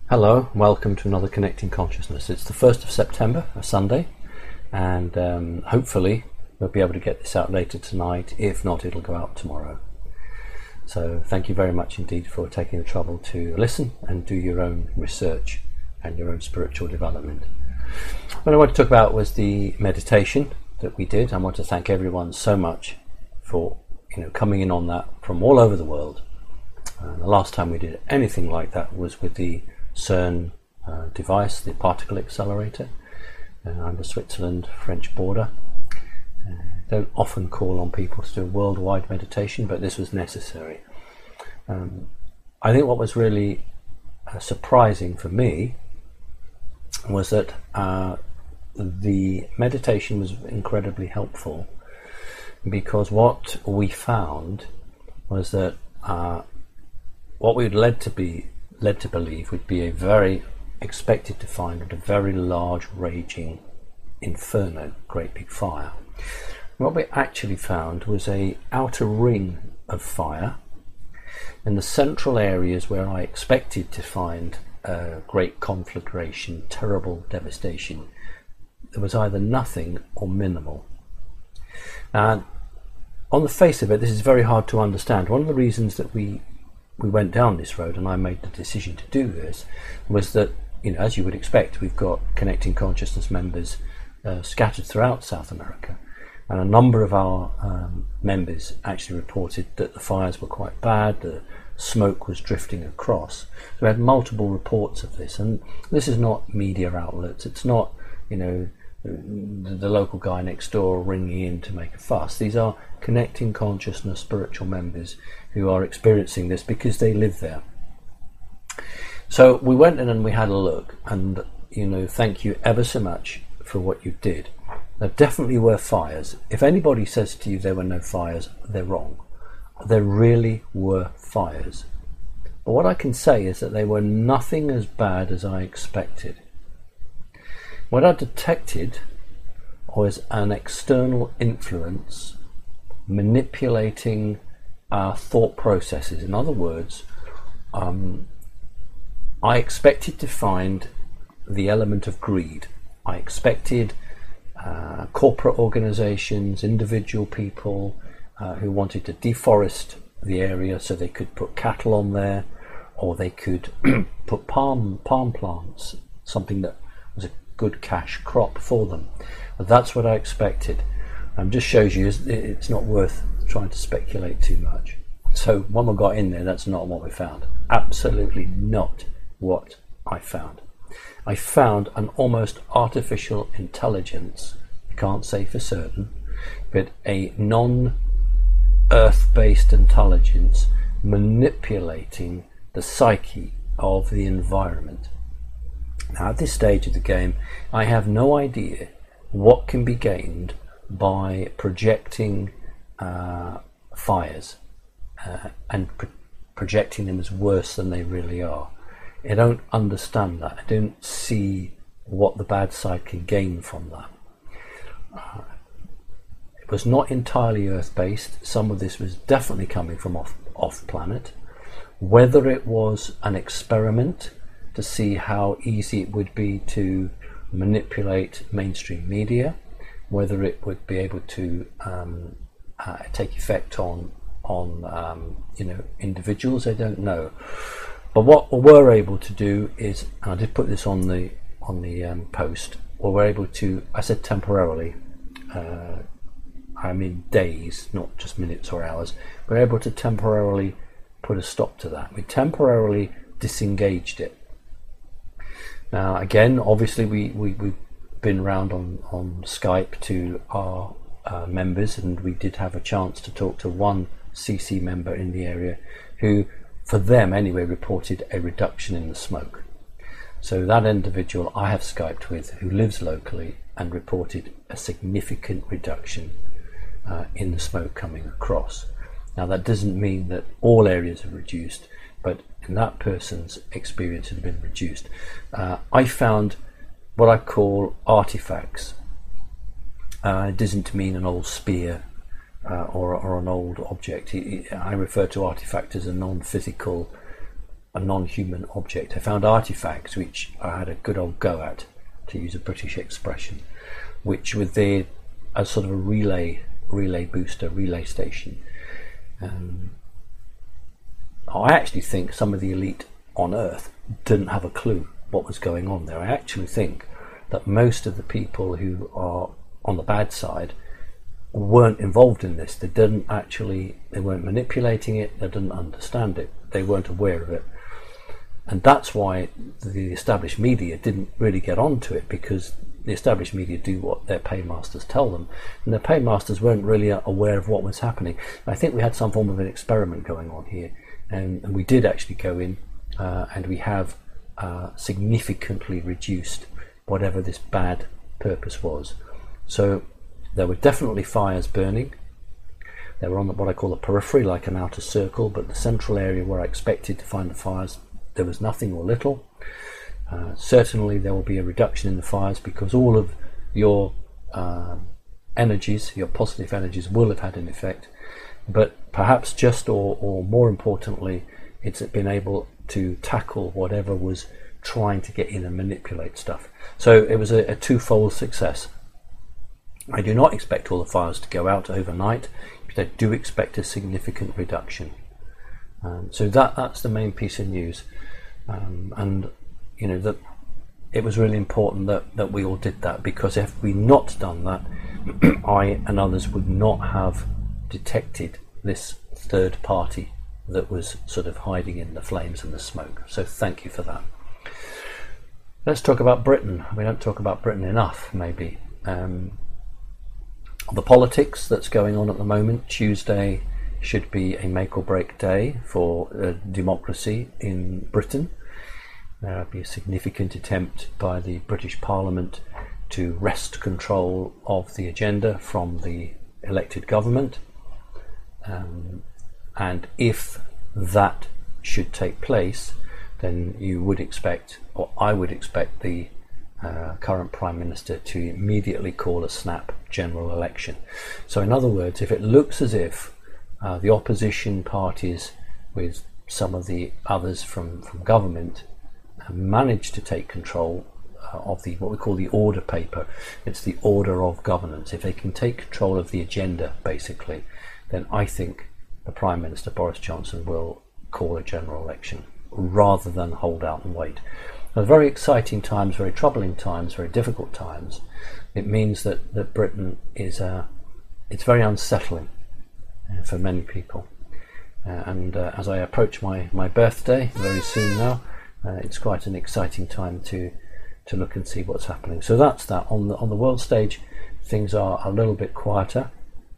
Hello, welcome to another Connecting Consciousness. It's the 1st of September, a Sunday, and hopefully we'll be able to get this out later tonight. If not, it'll go out tomorrow. So thank you very much indeed for taking the trouble to listen and do your own research and your own spiritual development. What I want to talk about was the meditation that we did. I want to thank everyone so much for coming in on that from all over the world. The last time we did anything like that was with the CERN device, the particle accelerator, under Switzerland-French border. Don't often call on people to do a worldwide meditation, but this was necessary. I think what was really surprising for me was that the meditation was incredibly helpful, because what we found was that what we were led to believe would be expected to find a very large raging inferno, great big fire. What we actually found was a outer ring of fire in the central areas where I expected to find great conflagration, terrible devastation. There was either nothing or minimal. And on the face of it, this is very hard to understand. One of the reasons that we went down this road, and I made the decision to do this, was that, as you would expect, we've got Connecting Consciousness members scattered throughout South America, and a number of our members actually reported that the fires were quite bad, the smoke was drifting across. So we had multiple reports of this, and this is not media outlets, it's not, the local guy next door ringing in to make a fuss. These are Connecting Consciousness spiritual members who are experiencing this because they live there. So we went in and we had a look, and thank you ever so much for what you did. There definitely were fires. If anybody says to you there were no fires, they're wrong. There really were fires. But what I can say is that they were nothing as bad as I expected. What I detected was an external influence manipulating our thought processes. In other words, I expected to find the element of greed. I expected corporate organizations, individual people who wanted to deforest the area so they could put cattle on there, or they could put palm plants, something that was a good cash crop for them. That's what I expected. Just shows you it's not worth trying to speculate too much. So when we got in there, that's not what we found. Absolutely not what I found. I found an almost artificial intelligence, I can't say for certain, but a non-earth-based intelligence manipulating the psyche of the environment. Now, at this stage of the game, I have no idea what can be gained by projecting fires and projecting them as worse than they really are. I don't understand that. I don't see what the bad side can gain from that. It was not entirely Earth-based. Some of this was definitely coming from off-planet. Whether it was an experiment to see how easy it would be to manipulate mainstream media, whether it would be able to take effect on individuals, I don't know. But what we were able to do is, and I did put this on the post, we were able to, I said temporarily, I mean days, not just minutes or hours, we were able to temporarily put a stop to that. We temporarily disengaged it. Now again, obviously we've been around on Skype to our members, and we did have a chance to talk to one CC member in the area who, for them anyway, reported a reduction in the smoke. So that individual I have Skyped with, who lives locally, and reported a significant reduction in the smoke coming across. Now that doesn't mean that all areas are reduced, but in that person's experience it had been reduced. I found what I call artifacts. It doesn't mean an old spear or an old object. I refer to artifact as a non-physical a non-human object. I found artifacts which I had a good old go at, to use a British expression, which with a sort of a relay booster, relay station. I actually think some of the elite on Earth didn't have a clue what was going on there. I actually think that most of the people who are on the bad side weren't involved in this. They weren't manipulating it, they didn't understand it, they weren't aware of it. And that's why the established media didn't really get onto it, because the established media do what their paymasters tell them, and their paymasters weren't really aware of what was happening. I think we had some form of an experiment going on here, and we did actually go in and we have significantly reduced whatever this bad purpose was. So there were definitely fires burning. They were on what I call the periphery, like an outer circle, but the central area where I expected to find the fires, there was nothing or little. Certainly there will be a reduction in the fires, because all of your energies, your positive energies, will have had an effect. But perhaps just or more importantly, it's been able to tackle whatever was trying to get in and manipulate stuff. So it was a twofold success. I do not expect all the fires to go out overnight, but I do expect a significant reduction. So that's the main piece of news. And you know that it was really important that we all did that, because if we not done that, I and others would not have detected this third party that was sort of hiding in the flames and the smoke. So thank you for that. Let's talk about Britain. We don't talk about Britain enough, maybe. The politics that's going on at the moment. Tuesday should be a make or break day for democracy in Britain. There will be a significant attempt by the British Parliament to wrest control of the agenda from the elected government. And if that should take place, then you would expect, or I would expect, the current Prime Minister to immediately call a snap general election. So in other words, if it looks as if the opposition parties, with some of the others from government, have managed to take control of what we call the order paper, it's the order of governance. If they can take control of the agenda, basically, then I think the Prime Minister Boris Johnson will call a general election rather than hold out and wait. Now, very exciting times, very troubling times, very difficult times. It means that Britain is it's very unsettling for many people. And as I approach my birthday very soon now, it's quite an exciting time to look and see what's happening. So that's that. On the world stage, things are a little bit quieter.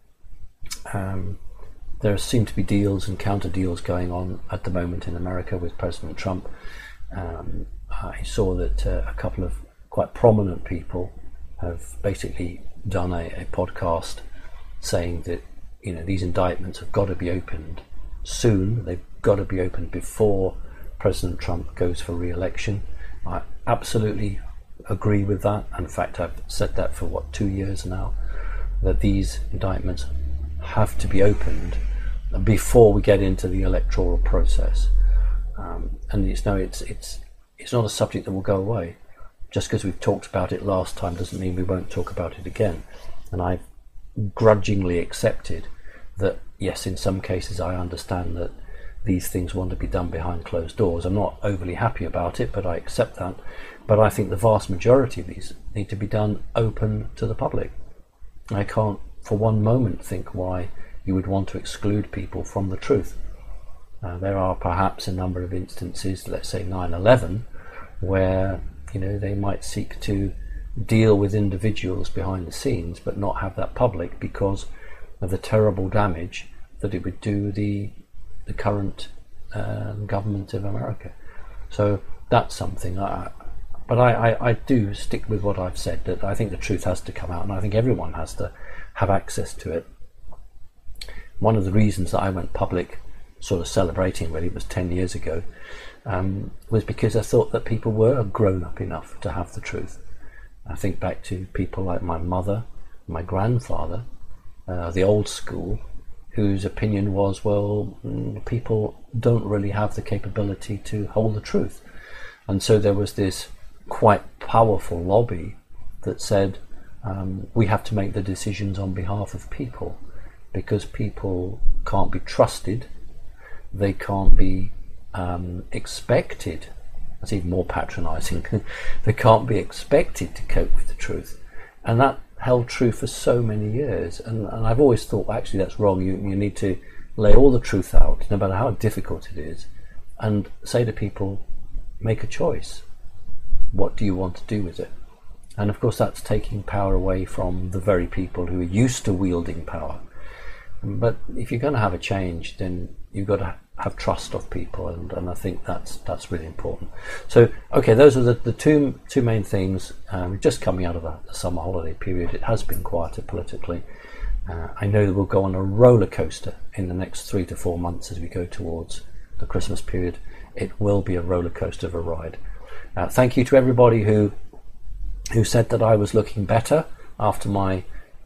There seem to be deals and counter deals going on at the moment in America with President Trump. I saw that a couple of quite prominent people have basically done a podcast saying that, you know, these indictments have got to be opened soon. They've got to be opened before President Trump goes for re-election. I absolutely agree with that. In fact, I've said that for 2 years now, that these indictments have to be opened before we get into the electoral process. And it's not a subject that will go away. Just because we've talked about it last time doesn't mean we won't talk about it again. And I've grudgingly accepted that, yes, in some cases I understand that these things want to be done behind closed doors. I'm not overly happy about it, but I accept that. But I think the vast majority of these need to be done open to the public. I can't for one moment think why you would want to exclude people from the truth. There are perhaps a number of instances, let's say 9/11, where, you know, they might seek to deal with individuals behind the scenes but not have that public because of the terrible damage that it would do the current government of America. So that's something. But I do stick with what I've said, that I think the truth has to come out, and I think everyone has to have access to it. One of the reasons that I went public, sort of celebrating, really, it was 10 years ago, was because I thought that people were grown up enough to have the truth. I think back to people like my mother, my grandfather, the old school, whose opinion was, well, people don't really have the capability to hold the truth. And so there was this quite powerful lobby that said, we have to make the decisions on behalf of people, because people can't be trusted, they can't be expected. That's even more patronising. They can't be expected to cope with the truth. And that held true for so many years. And I've always thought, actually, that's wrong. You need to lay all the truth out, no matter how difficult it is, and say to people, make a choice. What do you want to do with it? And of course, that's taking power away from the very people who are used to wielding power. But if you're going to have a change, then you've got to have trust of people, and I think that's really important. So, okay, those are the two main things. Just coming out of the summer holiday period, it has been quieter politically. I know that we'll go on a roller coaster in the next 3 to 4 months as we go towards the Christmas period. It will be a roller coaster of a ride. Thank you to everybody who said that I was looking better after my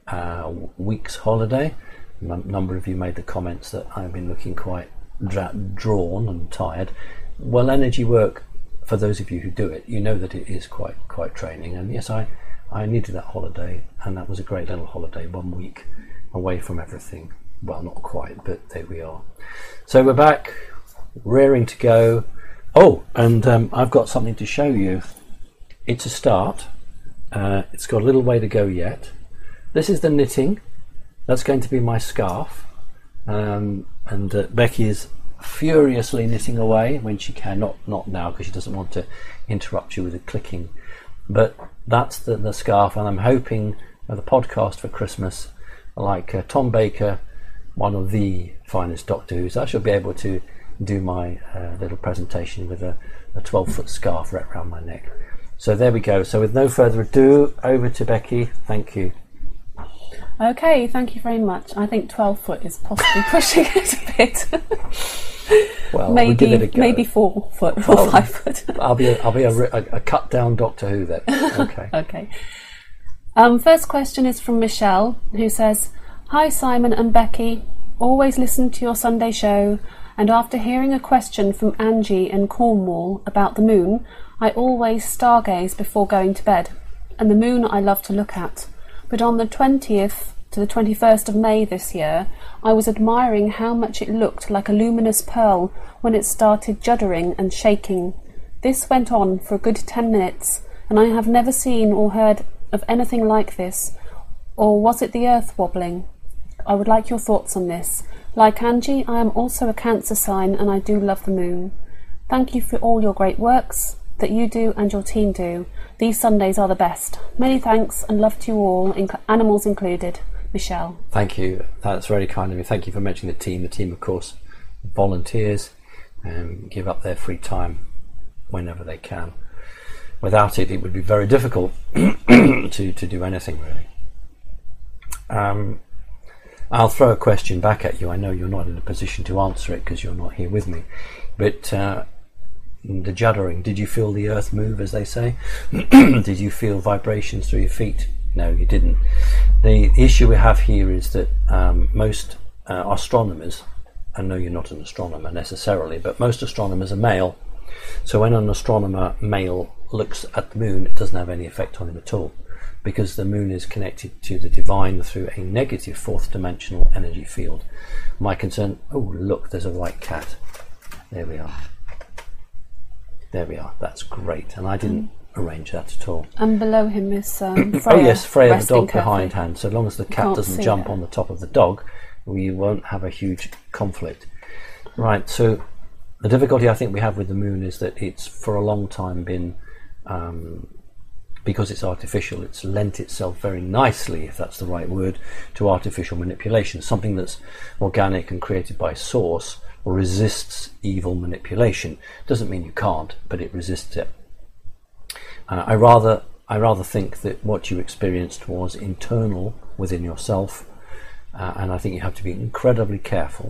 week's holiday. A number of you made the comments that I've been looking quite drawn and tired. Well, energy work, for those of you who do it, you know that it is quite training. And yes, I needed that holiday, and that was a great little holiday, 1 week away from everything. Well, not quite, but there we are. So we're back, rearing to go. Oh, and I've got something to show you. It's a start. It's got a little way to go yet. This is the knitting. That's going to be my scarf. And Becky is furiously knitting away when she can. Not now, because she doesn't want to interrupt you with the clicking. But that's the scarf, and I'm hoping with a podcast for Christmas, like Tom Baker, one of the finest Doctor Who's, I shall be able to do my little presentation with a 12-foot scarf wrapped around my neck. So there we go. So with no further ado, over to Becky. Thank you. Okay, thank you very much. I think 12 foot is possibly pushing it a bit. Well, maybe, we'll give it a go. Maybe 4 foot or 5 foot. I'll be a cut down Doctor Who then. Okay. Okay. First question is from Michelle, who says, "Hi Simon and Becky. Always listen to your Sunday show, and after hearing a question from Angie in Cornwall about the moon, I always stargaze before going to bed, and the moon I love to look at. But on the 20th to the 21st of May this year, I was admiring how much it looked like a luminous pearl when it started juddering and shaking. This went on for a good 10 minutes, and I have never seen or heard of anything like this. Or was it the earth wobbling? I would like your thoughts on this. Like Angie, I am also a Cancer sign, and I do love the moon. Thank you for all your great works that you do and your team do. These Sundays are the best. Many thanks and love to you all, animals included. Michelle." Thank you. That's very kind of you. Thank you for mentioning the team. The team, of course, volunteers and give up their free time whenever they can. Without it, it would be very difficult to do anything, really. I'll throw a question back at you. I know you're not in a position to answer it because you're not here with me, but the juddering, did you feel the earth move, as they say? Did you feel vibrations through your feet? No, you didn't. The issue we have here is that most astronomers, I know you're not an astronomer necessarily, but most astronomers are male. So when an astronomer male looks at the moon, it doesn't have any effect on him at all, because the moon is connected to the divine through a negative fourth dimensional energy field. My concern, oh look, there's a white cat. There we are. There we are. That's great. And I didn't arrange that at all. And below him is Freya. Oh yes, Freya the dog carefully behind hand. So long as the cat doesn't jump on the top of the dog, we won't have a huge conflict. Right, so the difficulty I think we have with the moon is that it's for a long time been, because it's artificial, it's lent itself very nicely, if that's the right word, to artificial manipulation. Something that's organic and created by source resists evil manipulation. Doesn't mean you can't, but it resists it. I rather think that what you experienced was internal within yourself, and I think you have to be incredibly careful,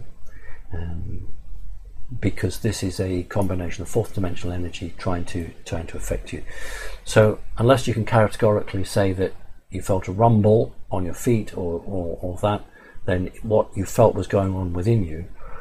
because this is a combination of fourth dimensional energy trying to affect you. So unless you can categorically say that you felt a rumble on your feet or that, than what you felt was going on within you.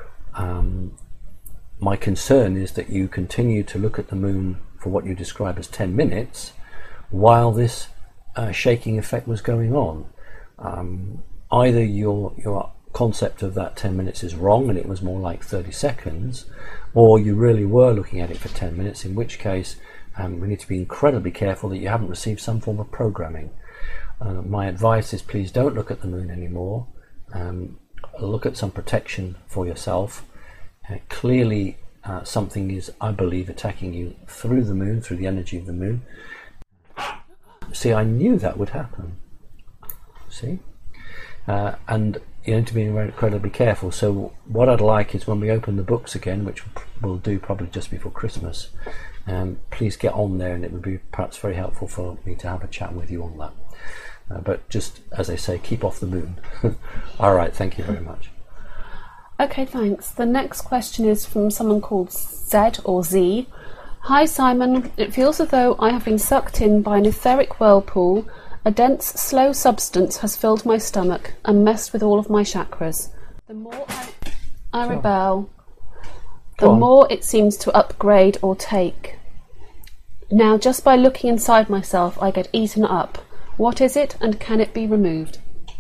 My concern is that you continue to look at the moon for what you describe as 10 minutes while this shaking effect was going on. Either your concept of that 10 minutes is wrong and it was more like 30 seconds, or you really were looking at it for 10 minutes, in which case we need to be incredibly careful that you haven't received some form of programming. My advice is, please don't look at the moon anymore. Look at some protection for yourself. Clearly something is, I believe, attacking you through the moon, through the energy of the moon. See, I knew that would happen. See? And you need to be incredibly careful. So what I'd like is, when we open the books again, which we'll do probably just before Christmas, please get on there, and it would be perhaps very helpful for me to have a chat with you on that. But just, as they say, keep off the moon. All right, thank you very much. Okay, thanks. The next question is from someone called Zed or Z. Hi Simon, it feels as though I have been sucked in by an etheric whirlpool. A dense, slow substance has filled my stomach and messed with all of my chakras. The more I rebel, the more it seems to upgrade or take. Now, just by looking inside myself, I get eaten up. What is it, and can it be removed?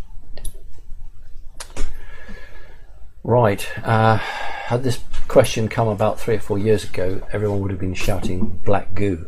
Right. Had this question come about 3 or 4 years ago, everyone would have been shouting black goo.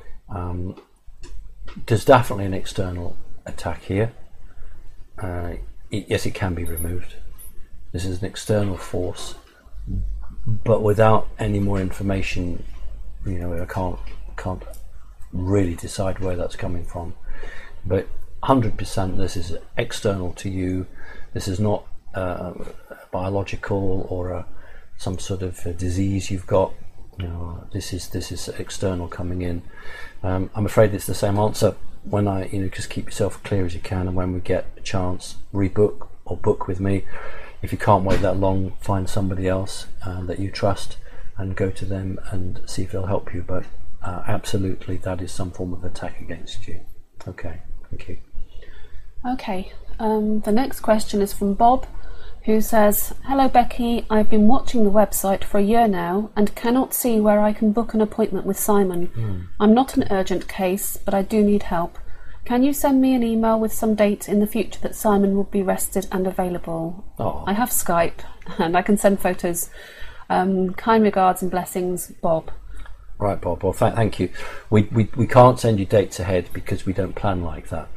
There's definitely an external attack here. Yes, it can be removed. This is an external force, but without any more information, I can't really decide where that's coming from. But 100% this is external to you. This is not biological or some sort of a disease you've got. This is external coming in. I'm afraid it's the same answer. When just keep yourself clear as you can, and when we get a chance, rebook or book with me. If you can't wait that long, find somebody else that you trust and go to them and see if they'll help you. But absolutely, that is some form of attack against you. Okay, thank you. Okay, the next question is from Bob, who says, Hello Becky, I've been watching the website for a year now and cannot see where I can book an appointment with Simon. I'm not an urgent case, but I do need help. Can you send me an email with some dates in the future that Simon will be rested and available? I have Skype and I can send photos. Kind regards and blessings, Bob. Right, Bob. Well, thank you. We can't send you dates ahead because we don't plan like that.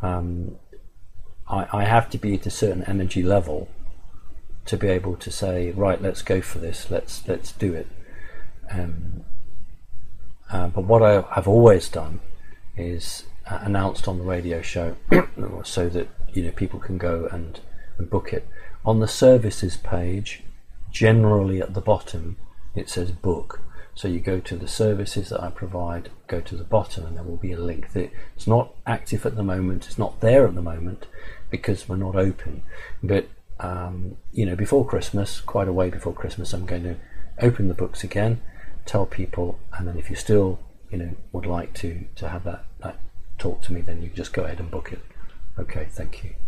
I have to be at a certain energy level to be able to say, right, let's go for this, let's do it. But what I have always done is announced on the radio show so that people can go and book it. On the services page, generally at the bottom it says book. So you go to the services that I provide, go to the bottom, and there will be a link. It's not active at the moment, it's not there at the moment because we're not open. But before Christmas, quite a way before Christmas, I'm going to open the books again, tell people, and then if you still would like to have that talk to me, then you just go ahead and book it. Okay, thank you.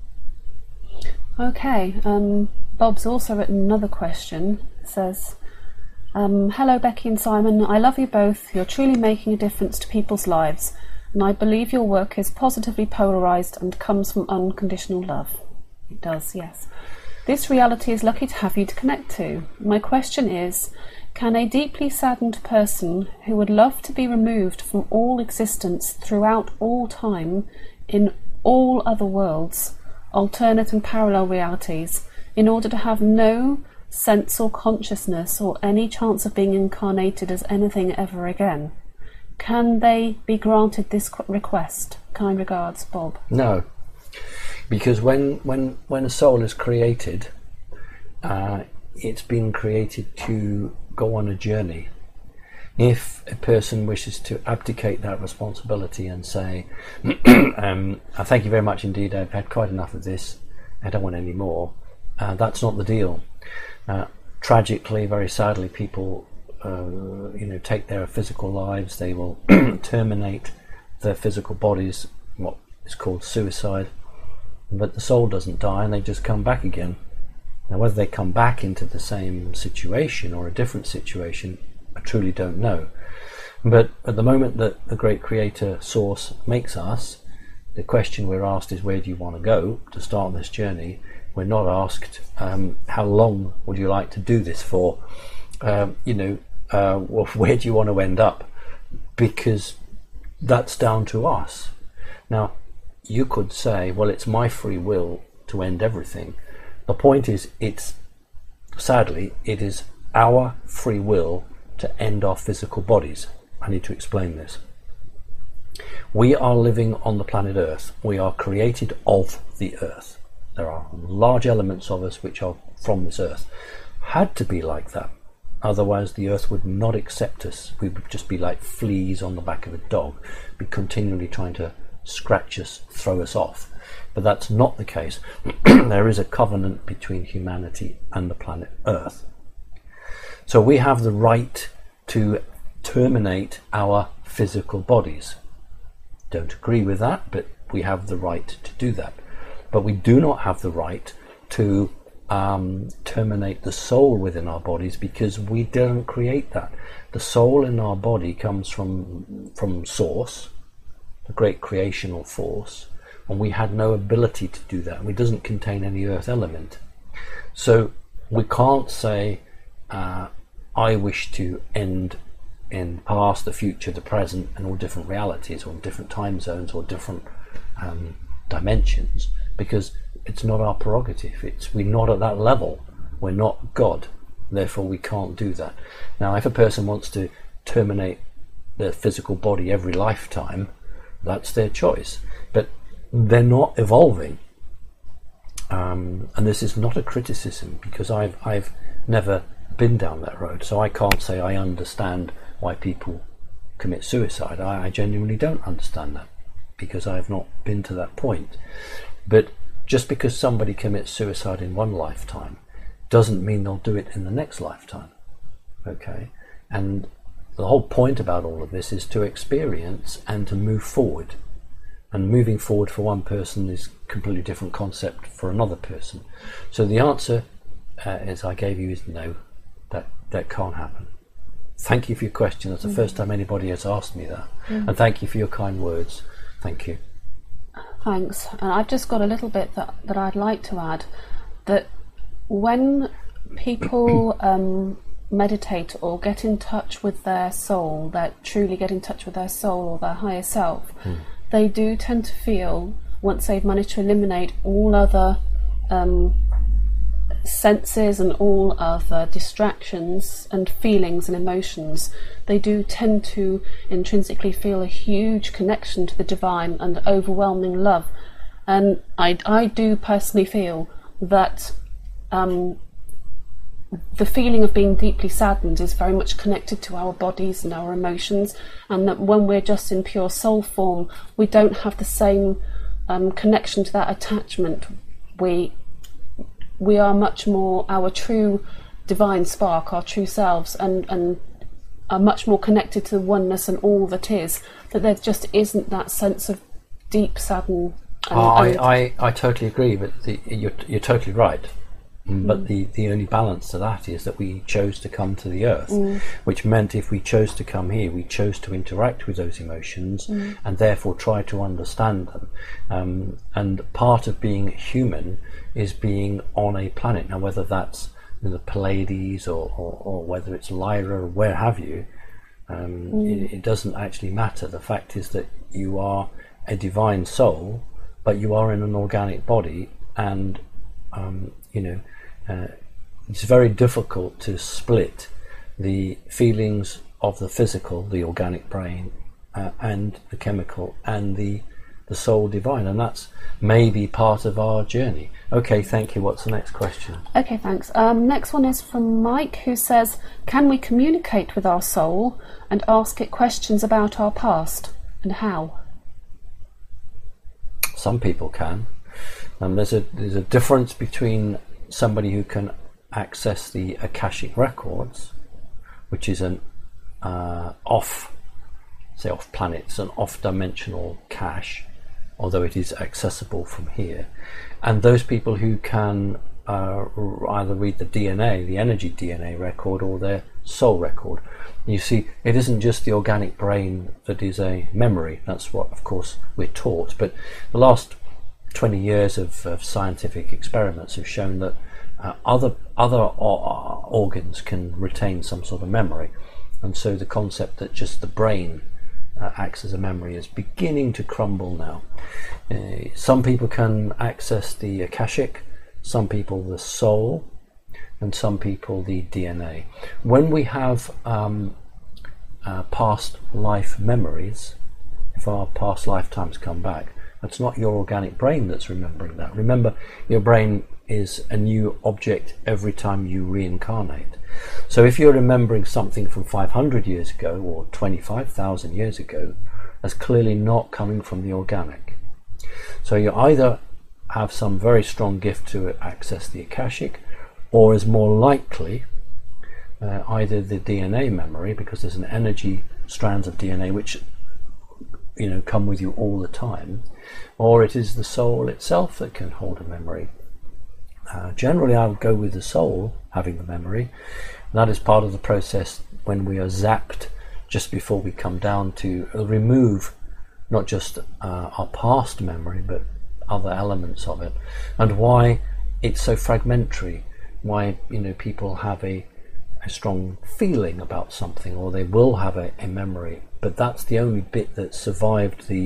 Okay, Bob's also written another question. It says, Hello Becky and Simon, I love you both. You're truly making a difference to people's lives, and I believe your work is positively polarised and comes from unconditional love. It does, yes. This reality is lucky to have you to connect to. My question is, can a deeply saddened person who would love to be removed from all existence throughout all time, in all other worlds, alternate and parallel realities, in order to have no sense or consciousness or any chance of being incarnated as anything ever again, can they be granted this request? Kind regards, Bob. No. Because when a soul is created, it's been created to go on a journey. If a person wishes to abdicate that responsibility and say, thank you very much indeed, I've had quite enough of this, I don't want any more, that's not the deal. Tragically, very sadly, people take their physical lives. They will terminate their physical bodies, what is called suicide. but the soul doesn't die, and they just come back again. Now, whether they come back into the same situation or a different situation, I truly don't know. But at the moment that the great creator source makes us, the question we're asked is, where do you want to go to start on this journey? We're not asked, how long would you like to do this for? Well, where do you want to end up? Because that's down to us. Now, you could say, well, it's my free will to end everything. The point is, sadly, it is our free will to end our physical bodies. I need to explain this. We are living on the planet Earth. We are created of the Earth. There are large elements of us which are from this Earth. Had to be like that. Otherwise, the Earth would not accept us. We would just be like fleas on the back of a dog, be continually trying to scratch us, throw us off. But that's not the case. There is a covenant between humanity and the planet Earth. So we have the right to terminate our physical bodies. Don't agree with that, but we have the right to do that. But we do not have the right to terminate the soul within our bodies, because we don't create that. The soul in our body comes from Source, the great creational force, and we had no ability to do that. It doesn't contain any earth element. So we can't say, I wish to end in the past, the future, the present, and all different realities, or different time zones, or different dimensions, because it's not our prerogative. We're not at that level. We're not God. Therefore, we can't do that. Now, if a person wants to terminate their physical body every lifetime, that's their choice. But they're not evolving. And this is not a criticism, because I've never been down that road. So I can't say I understand why people commit suicide. I genuinely don't understand that, because I have not been to that point. But just because somebody commits suicide in one lifetime doesn't mean they'll do it in the next lifetime. Okay? And the whole point about all of this is to experience and to move forward. And moving forward for one person is a completely different concept for another person. So the answer, as I gave you, is no, that can't happen. Thank you for your question. That's the first time anybody has asked me that. And thank you for your kind words. Thank you. Thanks. And I've just got a little bit that I'd like to add, that when people meditate or get in touch with their soul, that truly get in touch with their soul or their higher self, they do tend to feel, once they've managed to eliminate all other senses and all other distractions and feelings and emotions, they do tend to intrinsically feel a huge connection to the divine and overwhelming love. And I do personally feel that the feeling of being deeply saddened is very much connected to our bodies and our emotions, and that when we're just in pure soul form, we don't have the same connection to that attachment. We are much more our true divine spark, our true selves, and are much more connected to the oneness and all that is, that there just isn't that sense of deep sadden. I totally agree, but you're totally right. But the only balance to that is that we chose to come to the earth, which meant if we chose to come here, we chose to interact with those emotions and therefore try to understand them. And part of being human is being on a planet. Now, whether that's the Pleiades or whether it's Lyra or where have you, it doesn't actually matter. The fact is that you are a divine soul, but you are in an organic body, and it's very difficult to split the feelings of the physical, the organic brain, and the chemical, and the soul divine, and that's maybe part of our journey. Okay, thank you. What's the next question? Okay, thanks. Next one is from Mike, who says, can we communicate with our soul and ask it questions about our past, and how? Some people can. There's a difference between somebody who can access the Akashic records, which is an off-planet, it's an off-dimensional cache although it is accessible from here. And those people who can either read the DNA, the energy DNA record, or their soul record. You see, it isn't just the organic brain that is a memory. That's what, of course, we're taught. But the last 20 years of scientific experiments have shown that other organs can retain some sort of memory. And so the concept that just the brain acts as a memory is beginning to crumble now. Some people can access the Akashic, some people the soul, and some people the DNA. When we have past life memories, if our past lifetimes come back, it's not your organic brain that's remembering that. Remember, your brain is a new object every time you reincarnate. So if you're remembering something from 500 years ago or 25,000 years ago, that's clearly not coming from the organic. So you either have some very strong gift to access the Akashic, or is more likely either the DNA memory, because there's an energy strands of DNA which come with you all the time, or it is the soul itself that can hold a memory. Generally I would go with the soul having the memory. That is part of the process when we are zapped just before we come down to remove not just our past memory but other elements of it, and why it's so fragmentary, why people have a strong feeling about something, or they will have a memory, but that's the only bit that survived the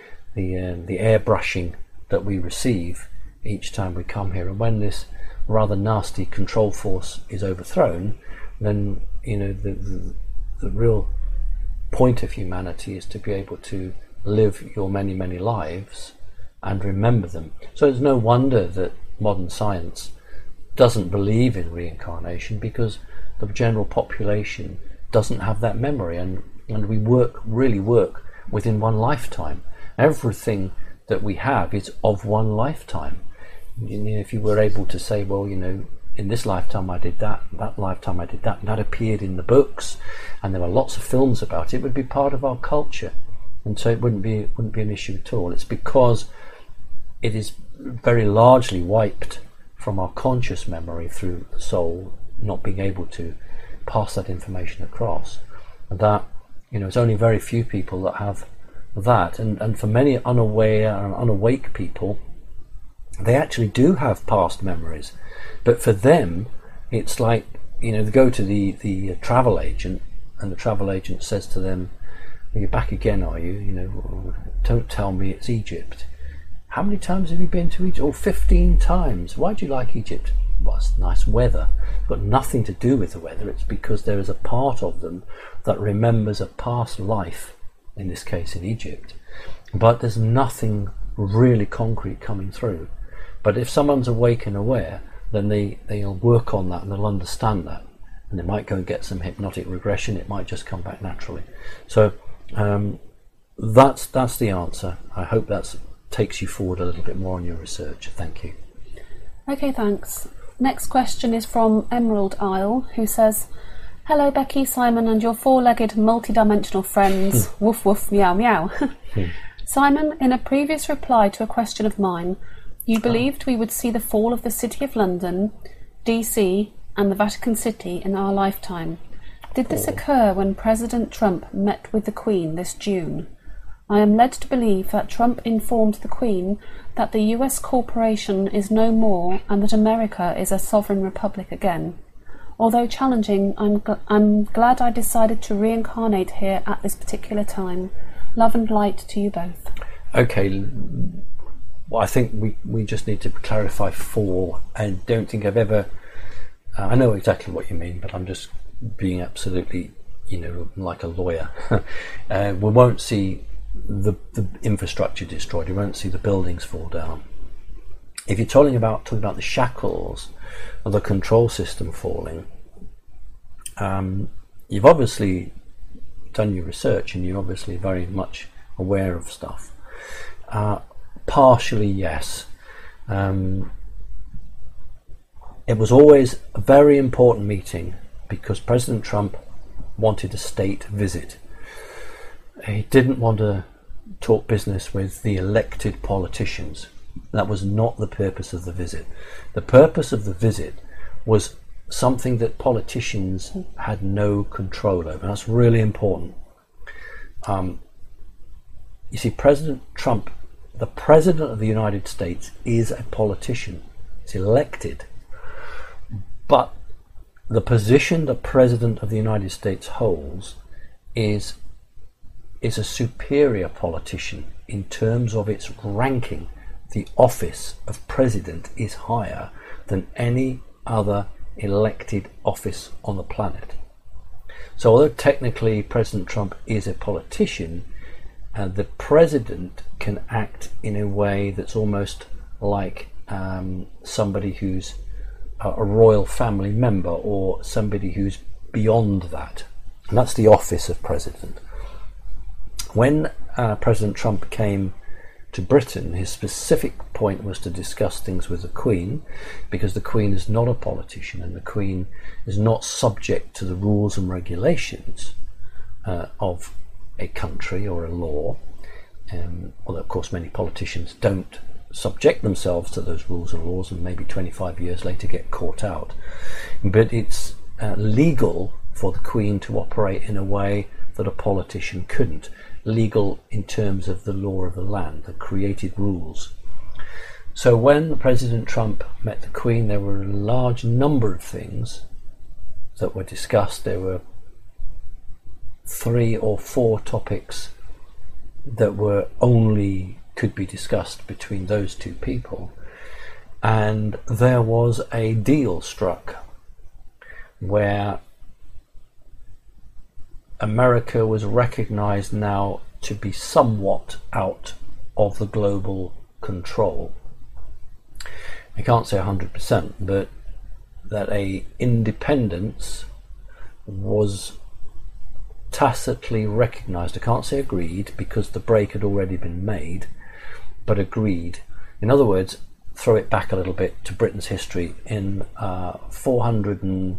airbrushing that we receive each time we come here. And when this rather nasty control force is overthrown, then the real point of humanity is to be able to live your many lives and remember them. So it's no wonder that modern science doesn't believe in reincarnation, because the general population doesn't have that memory, and we really work within one lifetime. Everything that we have is of one lifetime. If you were able to say, well, in this lifetime I did that lifetime I did that, and that appeared in the books, and there were lots of films about it, it would be part of our culture, and so it wouldn't be an issue at all. It's because it is very largely wiped from our conscious memory through the soul not being able to pass that information across, and that it's only very few people that have that, and for many unaware and unawake people, they actually do have past memories, but for them it's like they go to the travel agent, and the travel agent says to them, "You're back again, are you? Don't tell me it's Egypt. How many times have you been to Egypt?" "Oh, 15 times. Why do you like Egypt?" "Well, it's nice weather." It's got nothing to do with the weather. It's because there is a part of them that remembers a past life, in this case in Egypt, but there's nothing really concrete coming through. But if someone's awake and aware, then they'll work on that, and they'll understand that, and they might go and get some hypnotic regression. It might just come back naturally. So that's the answer. I hope that takes you forward a little bit more on your research. Thank you. Okay, thanks. Next question is from Emerald Isle, who says, "Hello Becky, Simon and your four-legged multi-dimensional friends." Woof woof, meow meow. Simon, in a previous reply to a question of mine, you believed we would see the fall of the City of London, DC and the Vatican City in our lifetime. Did this occur when President Trump met with the Queen this June? I am led to believe that Trump informed the Queen that the US corporation is no more and that America is a sovereign republic again. Although challenging, I'm glad I decided to reincarnate here at this particular time. Love and light to you both." Okay, well, I think we just need to clarify four. I don't think I've ever... I know exactly what you mean, but I'm just being absolutely, like a lawyer. We won't see the infrastructure destroyed. You won't see the buildings fall down. If you're talking about the shackles of the control system falling, you've obviously done your research, and you're obviously very much aware of stuff. Partially, yes. It was always a very important meeting because President Trump wanted a state visit. He didn't want to talk business with the elected politicians. That was not the purpose of the visit. The purpose of the visit was something that politicians had no control over. That's really important. You see, President Trump, the President of the United States, is a politician. He's elected. But the position the President of the United States holds is a superior politician in terms of its ranking. The office of President is higher than any other elected office on the planet. So although technically President Trump is a politician, the President can act in a way that's almost like somebody who's a royal family member or somebody who's beyond that. And that's the office of President. When President Trump came to Britain, his specific point was to discuss things with the Queen, because the Queen is not a politician and the Queen is not subject to the rules and regulations of a country or a law. Although of course many politicians don't subject themselves to those rules and laws and maybe 25 years later get caught out. But it's legal for the Queen to operate in a way that a politician couldn't. Legal in terms of the law of the land, the created rules. So when President Trump met the Queen, there were a large number of things that were discussed. There were 3 or 4 topics that were only could be discussed between those two people, and there was a deal struck where America was recognized now to be somewhat out of the global control. I can't say 100%, but that a independence was tacitly recognized. I can't say agreed because the break had already been made, but agreed. In other words, throw it back a little bit to Britain's history. In 404,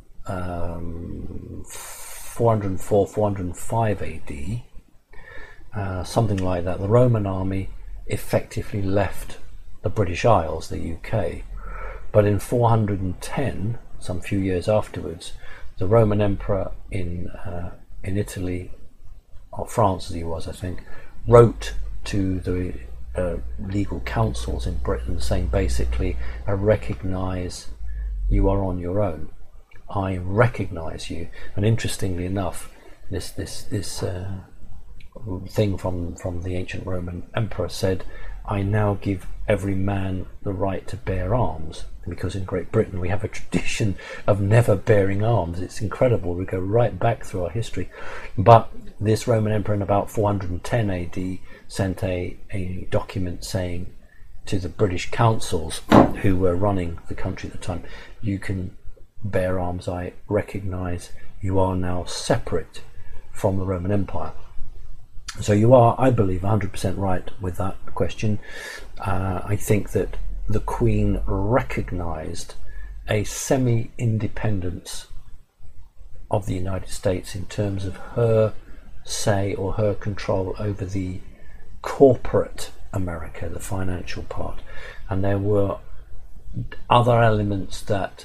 405 AD, something like that, the Roman army effectively left the British Isles, the UK. But in 410, some few years afterwards, the Roman emperor in Italy, or France as he was, I think, wrote to the legal councils in Britain saying basically, I recognise you are on your own. I recognise you. And interestingly enough, this thing from the ancient Roman emperor said, I now give every man the right to bear arms, because in Great Britain we have a tradition of never bearing arms. It's incredible. We go right back through our history. But this Roman emperor in about 410 AD sent a document saying to the British councils who were running the country at the time, you can bear arms. I recognise you are now separate from the Roman Empire. So you are, I believe, 100% right with that question. I think that the Queen recognised a semi-independence of the United States in terms of her say or her control over the corporate America, the financial part. And there were other elements that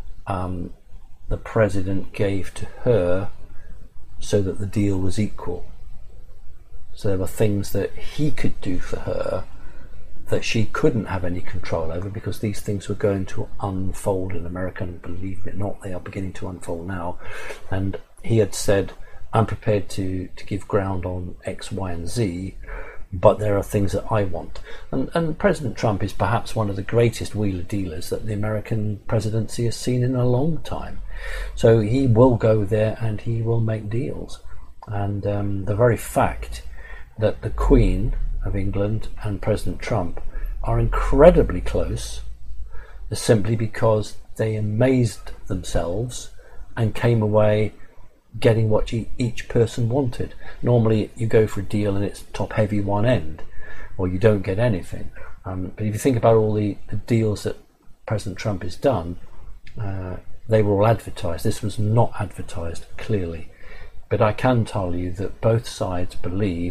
the President gave to her so that the deal was equal. So there were things that he could do for her that she couldn't have any control over, because these things were going to unfold in America, and believe it or not, they are beginning to unfold now. And he had said, I'm prepared to give ground on X, Y, and Z, but there are things that I want. And President Trump is perhaps one of the greatest wheeler dealers that the American presidency has seen in a long time. So he will go there and he will make deals. And the very fact that the Queen of England and President Trump are incredibly close is simply because they amazed themselves and came away getting what each person wanted. Normally you go for a deal and it's top heavy one end, or you don't get anything. But if you think about all the deals that President Trump has done, they were all advertised. This was not advertised clearly. But I can tell you that both sides believe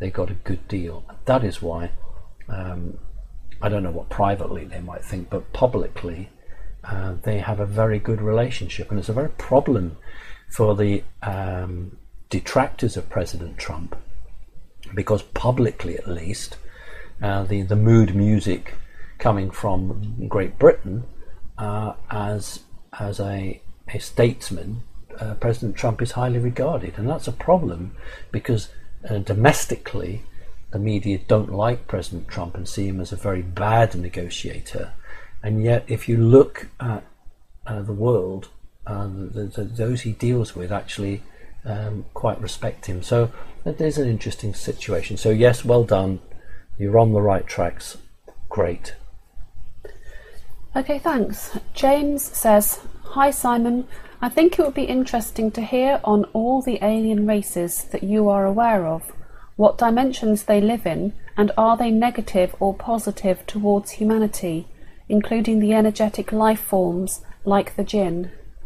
they got a good deal. That is why, I don't know what privately they might think, but publicly they have a very good relationship, and it's a very problem for the detractors of President Trump, because publicly at least the mood music coming from Great Britain as a statesman, President Trump is highly regarded, and that's a problem because domestically the media don't like President Trump and see him as a very bad negotiator, and yet if you look at the world, those he deals with actually quite respect him. So there's an interesting situation. So yes, well done, you're on the right tracks, great. Okay, thanks. James says, "Hi Simon, I think it would be interesting to hear on all the alien races that you are aware of, what dimensions they live in, and are they negative or positive towards humanity, including the energetic life forms like the jinn."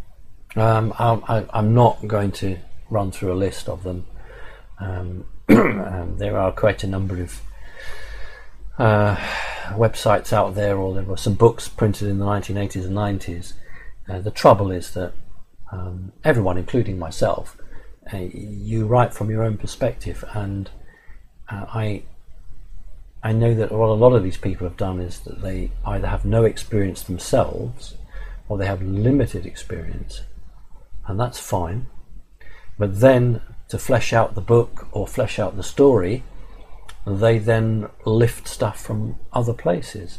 I'm not going to run through a list of them. There are quite a number of websites out there, or there were some books printed in the 1980s and 90s. The trouble is that everyone, including myself, you write from your own perspective, and I know that what a lot of these people have done is that they either have no experience themselves or they have limited experience, and that's fine. But then to flesh out the book or flesh out the story, they then lift stuff from other places.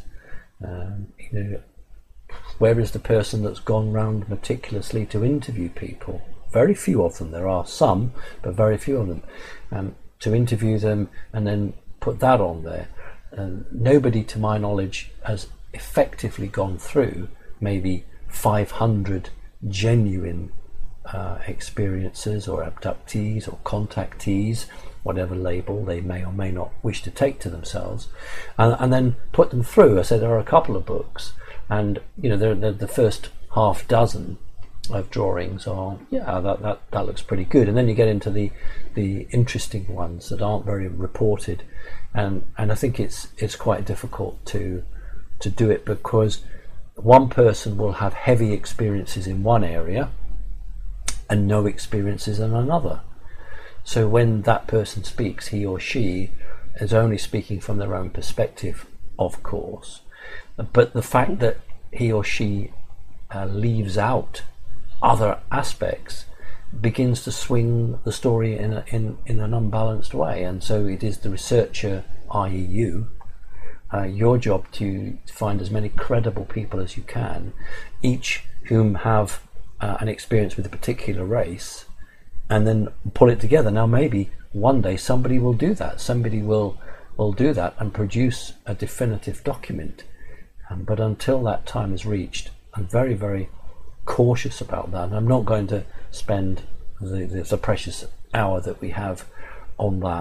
Where is the person that's gone round meticulously to interview people? Very few of them. There are some, but very few of them. To interview them and then put that on there. Nobody, to my knowledge, has effectively gone through maybe 500 genuine experiences or abductees or contactees, whatever label they may or may not wish to take to themselves, and then put them through. I said there are a couple of books, and the first half dozen of drawings are that looks pretty good, and then you get into the interesting ones that aren't very reported, and I think it's quite difficult to do it, because one person will have heavy experiences in one area and no experiences in another. So when that person speaks, he or she is only speaking from their own perspective, of course. But the fact that he or she leaves out other aspects begins to swing the story in an unbalanced way. And so it is the researcher, i.e. you, your job to find as many credible people as you can, each whom have an experience with a particular race, and then pull it together. Now maybe one day somebody will do that. Somebody will do that and produce a definitive document. But until that time is reached, I'm very, very cautious about that. And I'm not going to spend the precious hour that we have on that.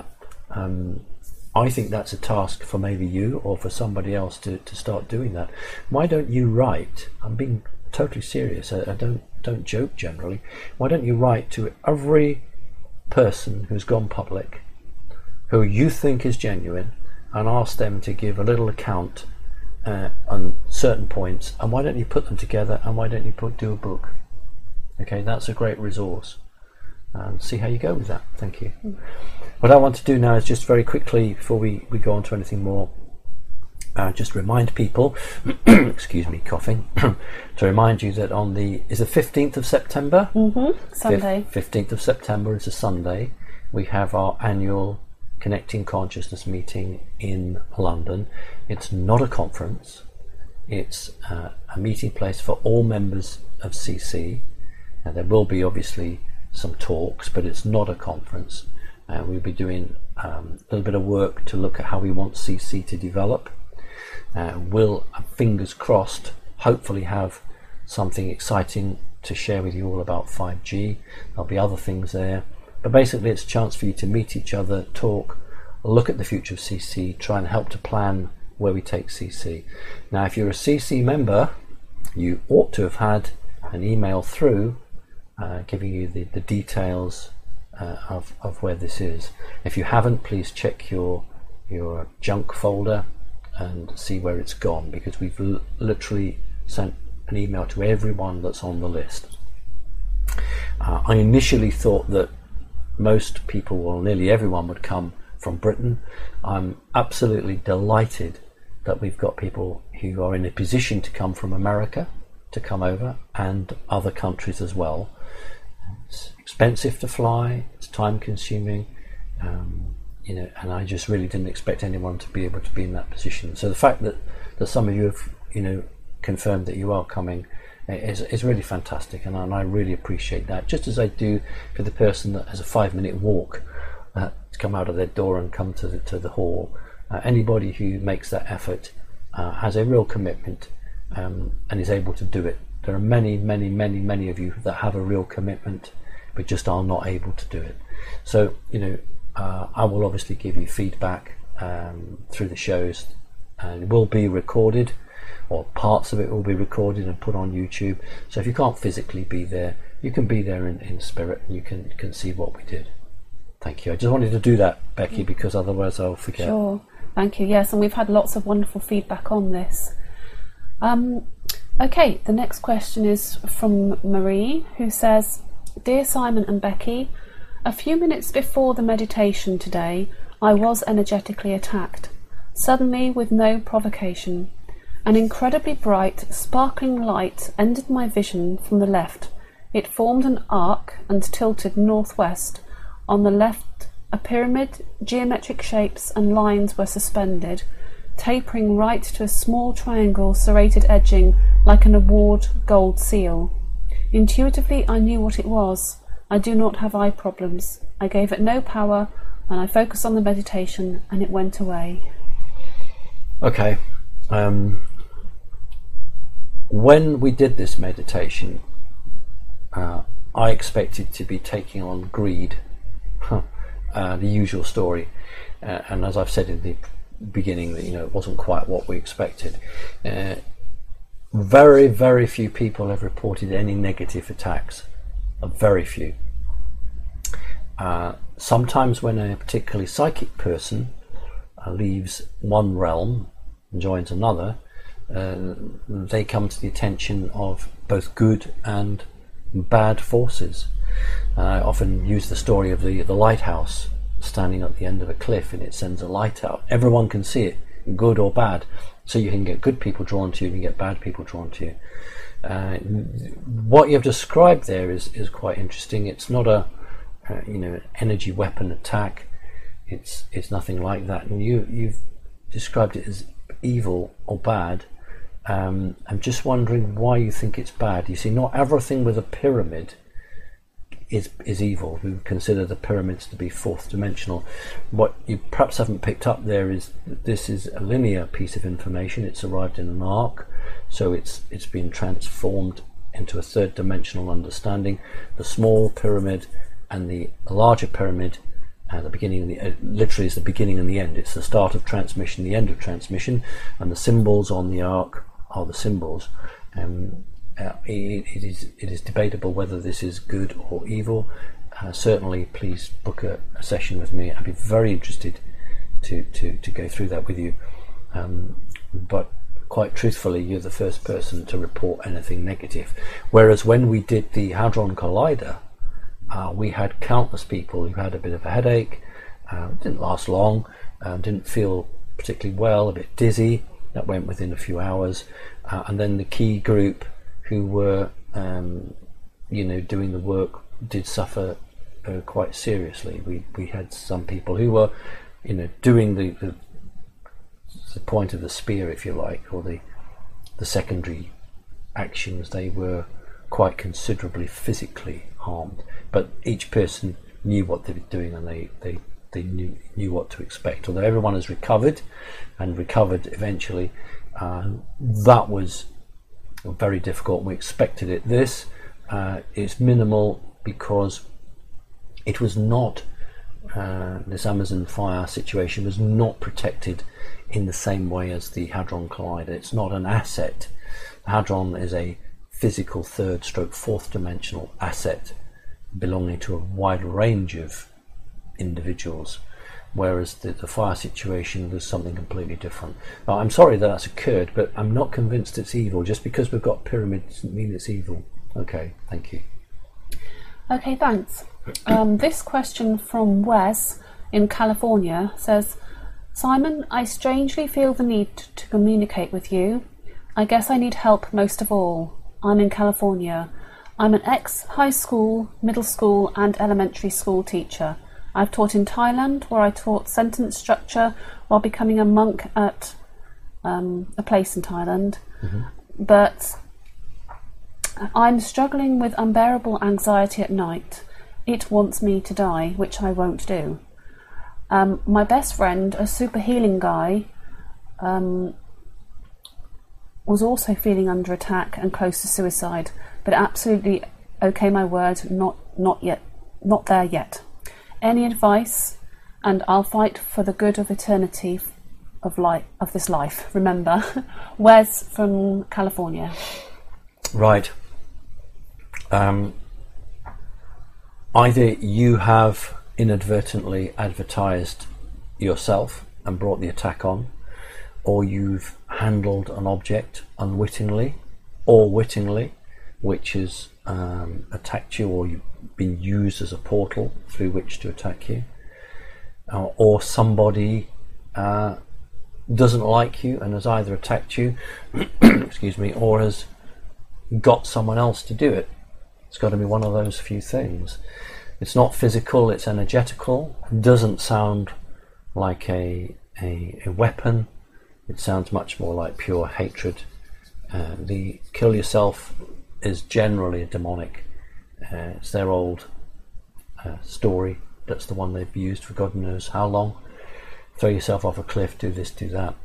I think that's a task for maybe you or for somebody else to start doing that. Why don't you write? I'm being totally serious. I don't joke generally. Why don't you write to every person who's gone public, who you think is genuine, and ask them to give a little account on certain points, and why don't you put them together, and why don't you do a book? Okay, that's a great resource, and see how you go with that. Thank you. What I want to do now is just very quickly, before we go on to anything more, just remind people, excuse me, coughing, to remind you that is the 15th of September? Sunday. 15th of September is a Sunday. We have our annual Connecting Consciousness meeting in London. It's not a conference. It's a meeting place for all members of CC. There will be obviously some talks, but it's not a conference. We'll be doing a little bit of work to look at how we want CC to develop. We'll, fingers crossed, hopefully have something exciting to share with you all about 5G. There'll be other things there. But basically it's a chance for you to meet each other, talk, look at the future of CC, try and help to plan where we take CC. Now, if you're a CC member, you ought to have had an email through giving you the details of where this is. If you haven't, please check your junk folder and see where it's gone, because we've literally sent an email to everyone that's on the list. I initially thought that most people, or nearly everyone, would come from Britain. I'm absolutely delighted that we've got people who are in a position to come from America to come over, and other countries as well. It's expensive to fly, it's time consuming, and I just really didn't expect anyone to be able to be in that position. So the fact that some of you have confirmed that you are coming is really fantastic, and I really appreciate that, just as I do for the person that has a 5-minute walk to come out of their door and come to the hall. Anybody who makes that effort has a real commitment and is able to do it. There are many of you that have a real commitment but just are not able to do it. So I will obviously give you feedback through the shows, and it will be recorded, or parts of it will be recorded and put on YouTube. So if you can't physically be there, you can be there in spirit, and you can see what we did. Thank you. I just wanted to do that, Becky, because otherwise I'll forget. Sure. Thank you. Yes, and we've had lots of wonderful feedback on this. Okay, the next question is from Marie, who says, "Dear Simon and Becky, a few minutes before the meditation today, I was energetically attacked, suddenly with no provocation. An incredibly bright, sparkling light ended my vision from the left. It formed an arc and tilted northwest. On the left, a pyramid, geometric shapes and lines were suspended, tapering right to a small triangle serrated edging like an award gold seal. Intuitively I knew what it was. I do not have eye problems. I gave it no power, and I focused on the meditation, and it went away." Okay. When we did this meditation, I expected to be taking on greed, the usual story, and as I've said in the beginning, that it wasn't quite what we expected. Very few people have reported any negative attacks. Very few. Sometimes when a particularly psychic person leaves one realm and joins another, they come to the attention of both good and bad forces. I often use the story of the lighthouse standing at the end of a cliff, and it sends a light out. Everyone can see it, good or bad. So you can get good people drawn to you, and you get bad people drawn to you. What you've described there is quite interesting. It's not an energy weapon attack. It's nothing like that. And you've described it as evil or bad. I'm just wondering why you think it's bad. You see, not everything with a pyramid is evil. We consider the pyramids to be fourth dimensional. What you perhaps haven't picked up there is that this is a linear piece of information. It's arrived in an arc, so it's been transformed into a third dimensional understanding. The small pyramid and the larger pyramid, the beginning and the literally is the beginning and the end. It's the start of transmission, the end of transmission, and the symbols on the arc are the symbols. It is debatable whether this is good or evil. Certainly, please book a session with me. I'd be very interested to go through that with you. But quite truthfully, you're the first person to report anything negative. Whereas when we did the Hadron Collider, we had countless people who had a bit of a headache. It didn't last long. Didn't feel particularly well. A bit dizzy. That went within a few hours. And then the key group who were doing the work did suffer quite seriously. We had some people who were doing the point of the spear, if you like, or the secondary actions. They were quite considerably physically harmed, but each person knew what they were doing, and they knew what to expect. Although everyone has recovered eventually, that was very difficult. We expected it. This is minimal because it was not this Amazon fire situation was not protected in the same way as the Hadron Collider. It's not an asset. The Hadron is a physical third stroke fourth dimensional asset. belonging to a wide range of individuals, whereas the fire situation was something completely different. Now, I'm sorry that that's occurred, but I'm not convinced it's evil. Just because we've got pyramids doesn't mean it's evil. Okay, thank you. Okay, thanks. This question from Wes in California says, Simon, I strangely feel the need to communicate with you. I guess I need help most of all. I'm in California. I'm an ex-high school, middle school and elementary school teacher. I've taught in Thailand, where I taught sentence structure while becoming a monk at a place in Thailand. But I'm struggling with unbearable anxiety at night. It wants me to die, which I won't do. My best friend, a super healing guy, was also feeling under attack and close to suicide, but absolutely, okay, my word, not there yet. Any advice? And I'll fight for the good of eternity of this life. Remember, Wes from California. Right. Either you have inadvertently advertised yourself and brought the attack on, or you've handled an object unwittingly or wittingly, which has attacked you, or you've been used as a portal through which to attack you, or somebody doesn't like you and has either attacked you excuse me, or has got someone else to do it. It's got to be one of those few things. It's not physical, it's energetical. It doesn't sound like a weapon. It sounds much more like pure hatred. The kill yourself is generally a demonic. It's their old story. That's the one they've used for God knows how long. Throw yourself off a cliff, do this, do that.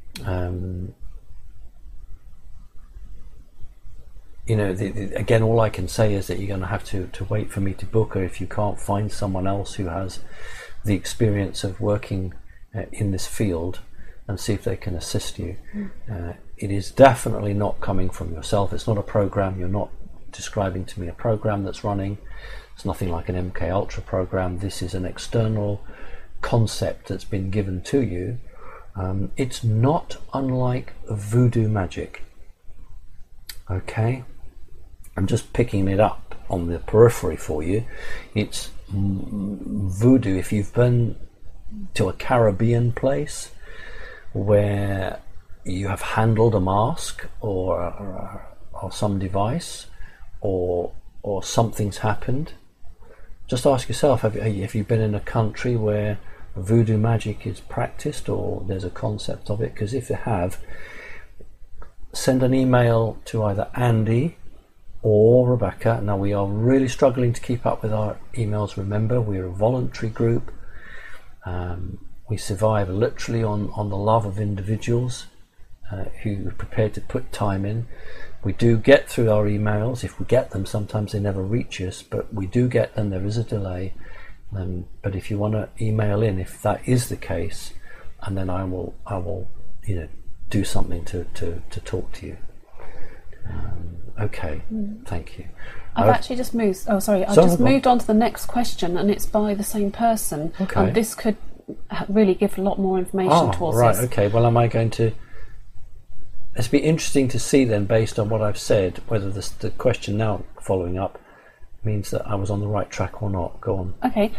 Again, all I can say is that you're going to have to wait for me to book, or if you can't find someone else who has the experience of working in this field, and see if they can assist you. It is definitely not coming from yourself. It's not a program. You're not describing to me a program that's running. It's nothing like an MK Ultra program. This is an external concept that's been given to you. It's not unlike voodoo magic. Okay? I'm just picking it up on the periphery for you. It's voodoo. If you've been to a Caribbean place where you have handled a mask or some device, or something's happened, just ask yourself, have you been in a country where voodoo magic is practiced, or there's a concept of it? Because if you have, send an email to either Andy or Rebecca. Now, we are really struggling to keep up with our emails. Remember, we're a voluntary group. We survive literally on the love of individuals who are prepared to put time in. We do get through our emails. If we get them, sometimes they never reach us, but we do get them. There is a delay. But if you want to email in, if that is the case, and then I will do something to talk to you. Okay, thank you. I've actually just moved. Oh, sorry. I've just moved on to the next question, and it's by the same person. Okay. And this could really give a lot more information towards right, this. Okay. Well, am I going to? It'll be interesting to see then, based on what I've said, whether the question now following up means that I was on the right track or not. Go on. Okay.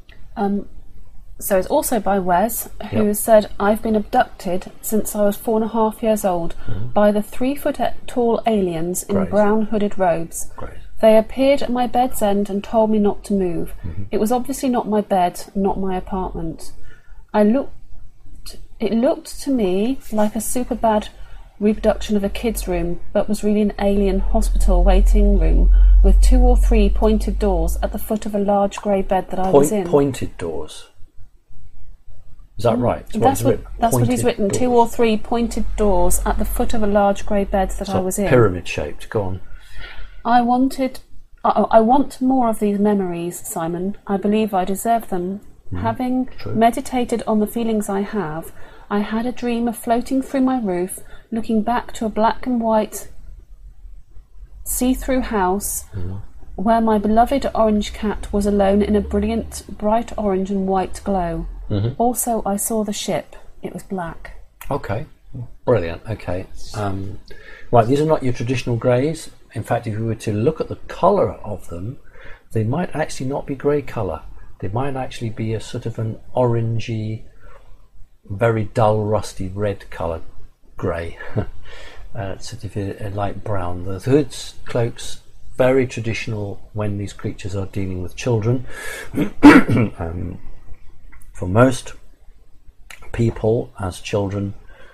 So it's also by Wes, who said, I've been abducted since I was 4.5 years old by the 3-foot-tall aliens in brown hooded robes. Great. They appeared at my bed's end and told me not to move. It was obviously not my bed, not my apartment. It looked to me like a super bad reproduction of a kid's room, but was really an alien hospital waiting room with 2 or 3 pointed doors at the foot of a large grey bed that I was in. Pointed doors? Is that right? That's what he's written. Doors. 2 or 3 pointed doors at the foot of a large grey bed that I was in. Pyramid shaped. Go on. I want more of these memories, Simon. I believe I deserve them. Having meditated on the feelings I have, I had a dream of floating through my roof, looking back to a black and white see-through house where my beloved orange cat was alone in a brilliant, bright orange and white glow. Mm-hmm. Also, I saw the ship. It was black. Okay, brilliant. Okay, right. These are not your traditional greys. In fact, if you were to look at the colour of them, they might actually not be grey colour. They might actually be a sort of an orangey, very dull, rusty red colour grey. Sort of a light brown. The hoods, cloaks, very traditional when these creatures are dealing with children. For most people, as children,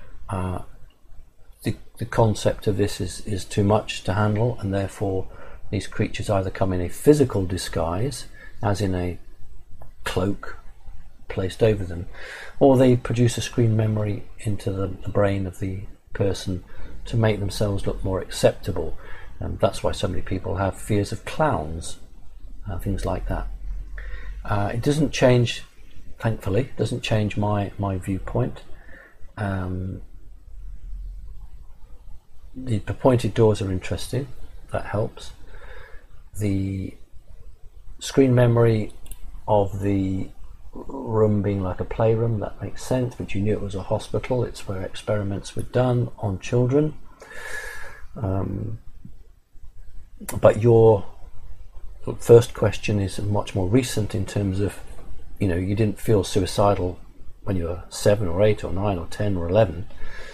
the concept of this is too much to handle, and therefore these creatures either come in a physical disguise, as in a cloak placed over them, or they produce a screen memory into the brain of the person to make themselves look more acceptable. And that's why so many people have fears of clowns, things like that. It doesn't change, thankfully, doesn't change my viewpoint. The pointed doors are interesting, that helps. The screen memory of the room being like a playroom, that makes sense, but you knew it was a hospital. It's where experiments were done on children. But your first question is much more recent in terms of, you didn't feel suicidal when you were 7 or 8 or 9 or 10 or 11.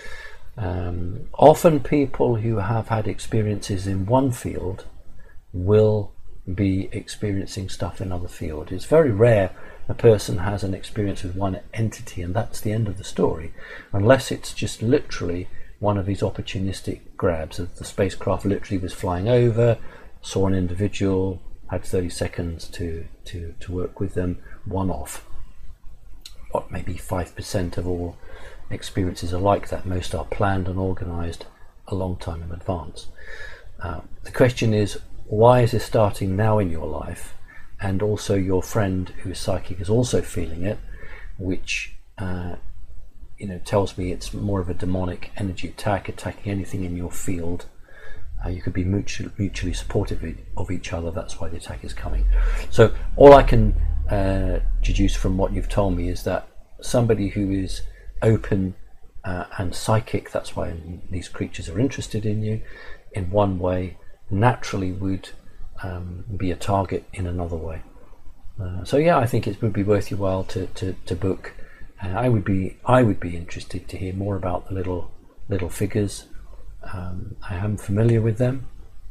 Often people who have had experiences in one field will be experiencing stuff in other fields. It's very rare a person has an experience with one entity and that's the end of the story, unless it's just literally one of these opportunistic grabs. The spacecraft literally was flying over, saw an individual, had 30 seconds to work with them, one off. What, maybe 5% of all experiences are like that. Most are planned and organised a long time in advance. The question is, why is this starting now in your life? And also your friend who is psychic is also feeling it, which tells me it's more of a demonic energy attack, attacking anything in your field. You could be mutually supportive of each other. That's why the attack is coming. So all I can deduce from what you've told me is that somebody who is open and psychic, that's why these creatures are interested in you, in one way, naturally would be a target in another way. So yeah, I think it would be worth your while to book. I would be interested to hear more about the little figures. I am familiar with them.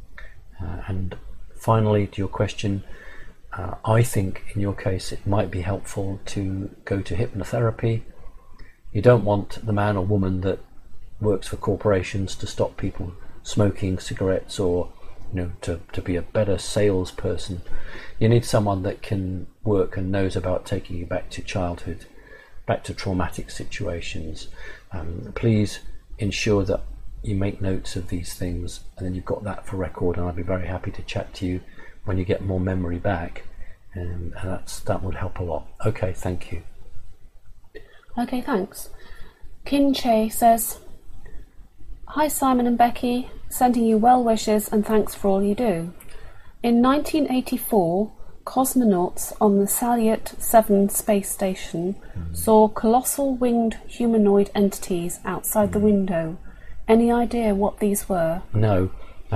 And finally, to your question, I think in your case it might be helpful to go to hypnotherapy. You don't want the man or woman that works for corporations to stop people smoking cigarettes or to be a better salesperson. You need someone that can work and knows about taking you back to childhood, back to traumatic situations. Please ensure that you make notes of these things, and then you've got that for record, and I'd be very happy to chat to you when you get more memory back, and that would help a lot. Okay, thank you. Okay, thanks. Kin Che says, "Hi Simon and Becky, sending you well wishes and thanks for all you do. In 1984, cosmonauts on the Salyut 7 space station saw colossal winged humanoid entities outside the window. Any idea what these were?" No.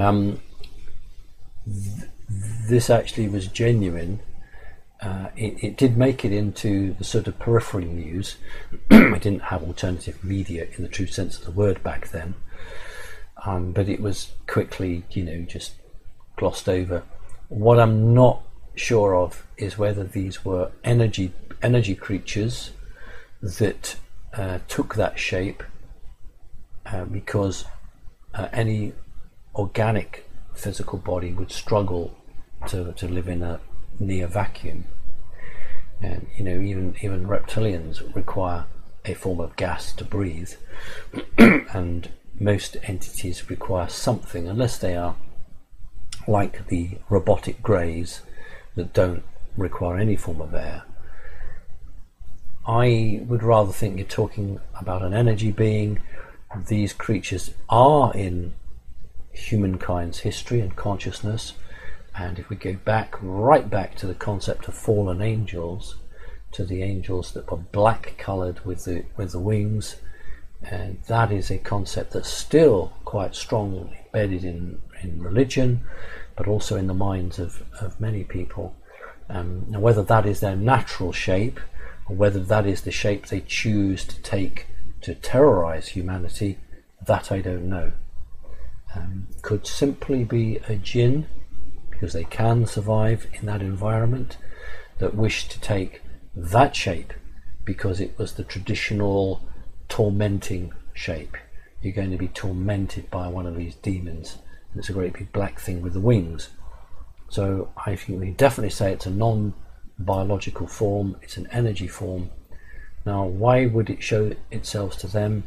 This actually was genuine. It did make it into the sort of peripheral news. It didn't have alternative media in the true sense of the word back then. But it was quickly, just glossed over. What I'm not sure of is whether these were energy creatures that took that shape because any organic physical body would struggle to live in a near vacuum. And even reptilians require a form of gas to breathe, and most entities require something, unless they are like the robotic greys that don't require any form of air. I would rather think you're talking about an energy being. These creatures are in humankind's history and consciousness. And if we go right back to the concept of fallen angels, to the angels that were black coloured with the wings, and that is a concept that's still quite strongly embedded in religion, but also in the minds of many people. Now, whether that is their natural shape, or whether that is the shape they choose to take to terrorize humanity, that I don't know. Could simply be a jinn, because they can survive in that environment, that wish to take that shape because it was the traditional tormenting shape. You're going to be tormented by one of these demons, and it's a great big black thing with the wings. So I think we definitely say it's a non-biological form, it's an energy form. Now, why would it show itself to them?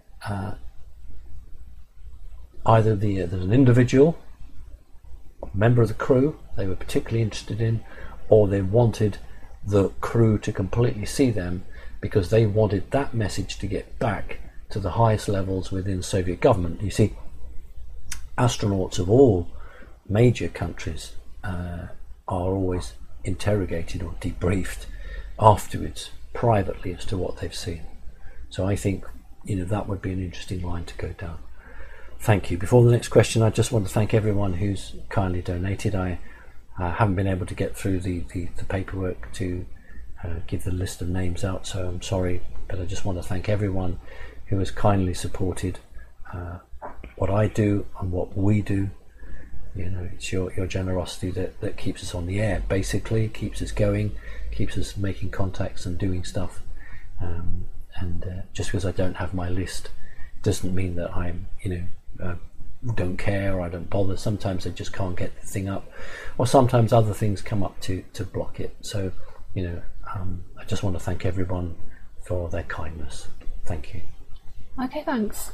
Either there's an individual, a member of the crew they were particularly interested in, or they wanted the crew to completely see them because they wanted that message to get back to the highest levels within Soviet government. You see, astronauts of all major countries are always interrogated or debriefed afterwards privately as to what they've seen. So I think that would be an interesting line to go down. Thank you. Before the next question, I just want to thank everyone who's kindly donated. I haven't been able to get through the paperwork to give the list of names out, so I'm sorry, but I just want to thank everyone who has kindly supported what I do and what we do. It's your generosity that keeps us on the air, basically, keeps us going, keeps us making contacts and doing stuff. And just because I don't have my list doesn't mean that I'm, don't care or I don't bother. Sometimes I just can't get the thing up, or sometimes other things come up to block it. So, I just want to thank everyone for their kindness. Thank you. Okay, thanks.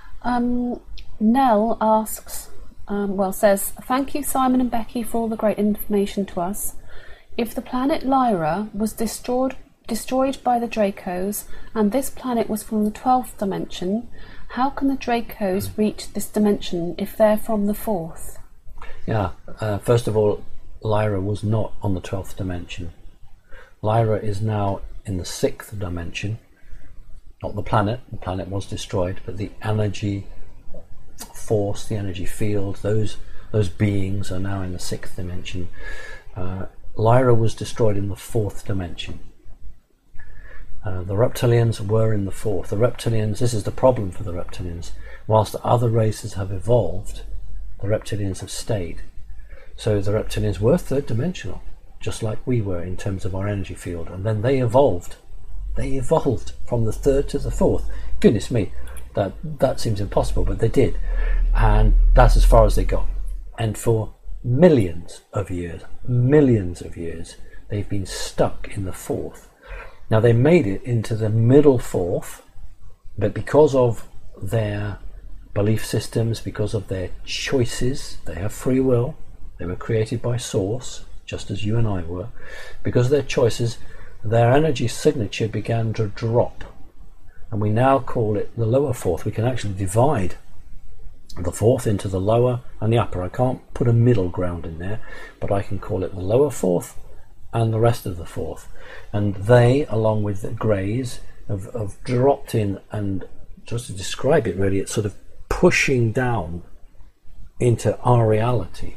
Nell asks, says, thank you, Simon and Becky, for all the great information to us. If the planet Lyra was destroyed by the Dracos, and this planet was from the 12th dimension, how can the Dracos reach this dimension if they're from the 4th? Yeah, first of all, Lyra was not on the 12th dimension. Lyra is now in the 6th dimension. Not the planet was destroyed, but the energy force, the energy field, those beings are now in the 6th dimension. Lyra was destroyed in the 4th dimension. The reptilians were in the 4th. The reptilians, this is the problem for the reptilians. Whilst the other races have evolved, the reptilians have stayed. So the reptilians were third dimensional, just like we were in terms of our energy field. And then they evolved. They evolved from the 3rd to the 4th. Goodness me, that seems impossible, but they did. And that's as far as they got. And for millions of years, they've been stuck in the 4th. Now, they made it into the middle 4th, but because of their belief systems, because of their choices, they have free will, they were created by Source, just as you and I were. Because of their choices, their energy signature began to drop. And we now call it the lower 4th. We can actually divide the 4th into the lower and the upper. I can't put a middle ground in there, but I can call it the lower 4th and the rest of the 4th. And they, along with the Greys, have dropped in, and just to describe it really, it's sort of pushing down into our reality.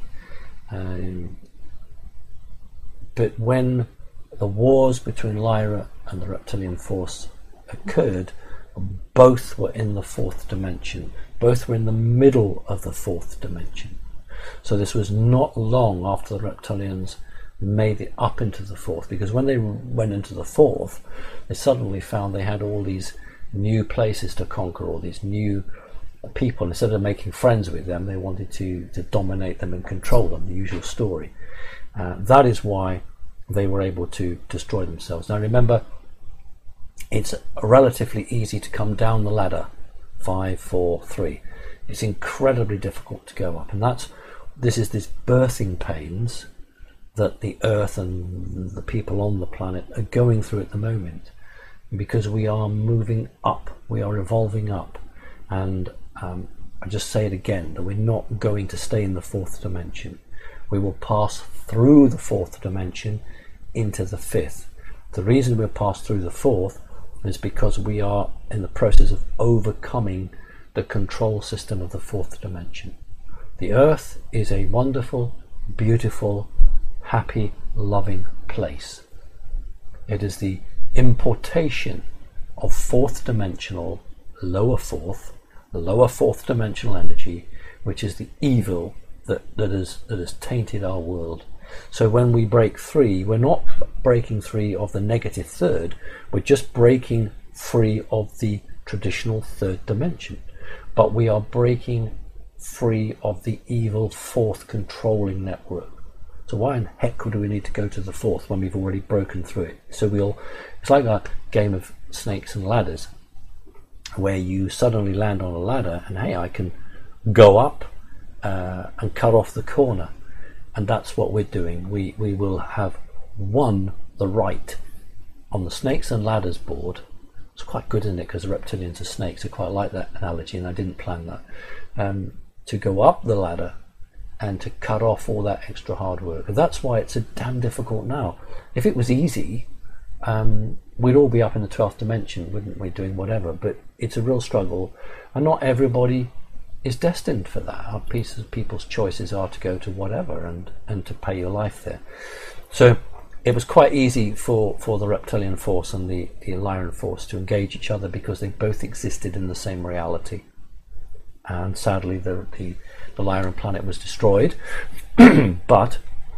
But when the wars between Lyra and the reptilian force occurred, both were in the 4th dimension. Both were in the middle of the 4th dimension. So this was not long after the reptilians made it up into the 4th, because when they went into the 4th, they suddenly found they had all these new places to conquer, all these new people. Instead of making friends with them, they wanted to dominate them and control them, the usual story. That is why they were able to destroy themselves. Now remember, it's relatively easy to come down the ladder, 5, 4, 3. It's incredibly difficult to go up, and this is this birthing pains that the Earth and the people on the planet are going through at the moment, because we are moving up, we are evolving up. And I just say it again, that we're not going to stay in the 4th dimension. we will pass through the fourth dimension into the fifth. The reason we'll pass through the fourth is because we are in the process of overcoming the control system of the fourth dimension. The earth is a wonderful, beautiful, happy, loving place. It is the importation of fourth dimensional, lower fourth dimensional energy, which is the evil that has tainted our world. So when we break free, we're not breaking free of the negative third, we're just breaking free of the traditional third dimension. But we are breaking free of the evil fourth controlling network. So why in heck do we need to go to the fourth when we've already broken through it? So it's like a game of snakes and ladders, where you suddenly land on a ladder and hey, I can go up and cut off the corner. And that's what we're doing. We will have won the right on the snakes and ladders board. It's quite good, isn't it? Because the reptilians are snakes. I quite like that analogy, and I didn't plan that. To go up the ladder and to cut off all that extra hard work. And that's why it's so damn difficult now. If it was easy, we'd all be up in the 12th dimension, wouldn't we, doing whatever. But it's a real struggle, and not everybody is destined for that. Our people's choices are to go to whatever and to pay your life there. So it was quite easy for the reptilian force and the Lyran force to engage each other because they both existed in the same reality. And sadly the Lyran planet was destroyed, but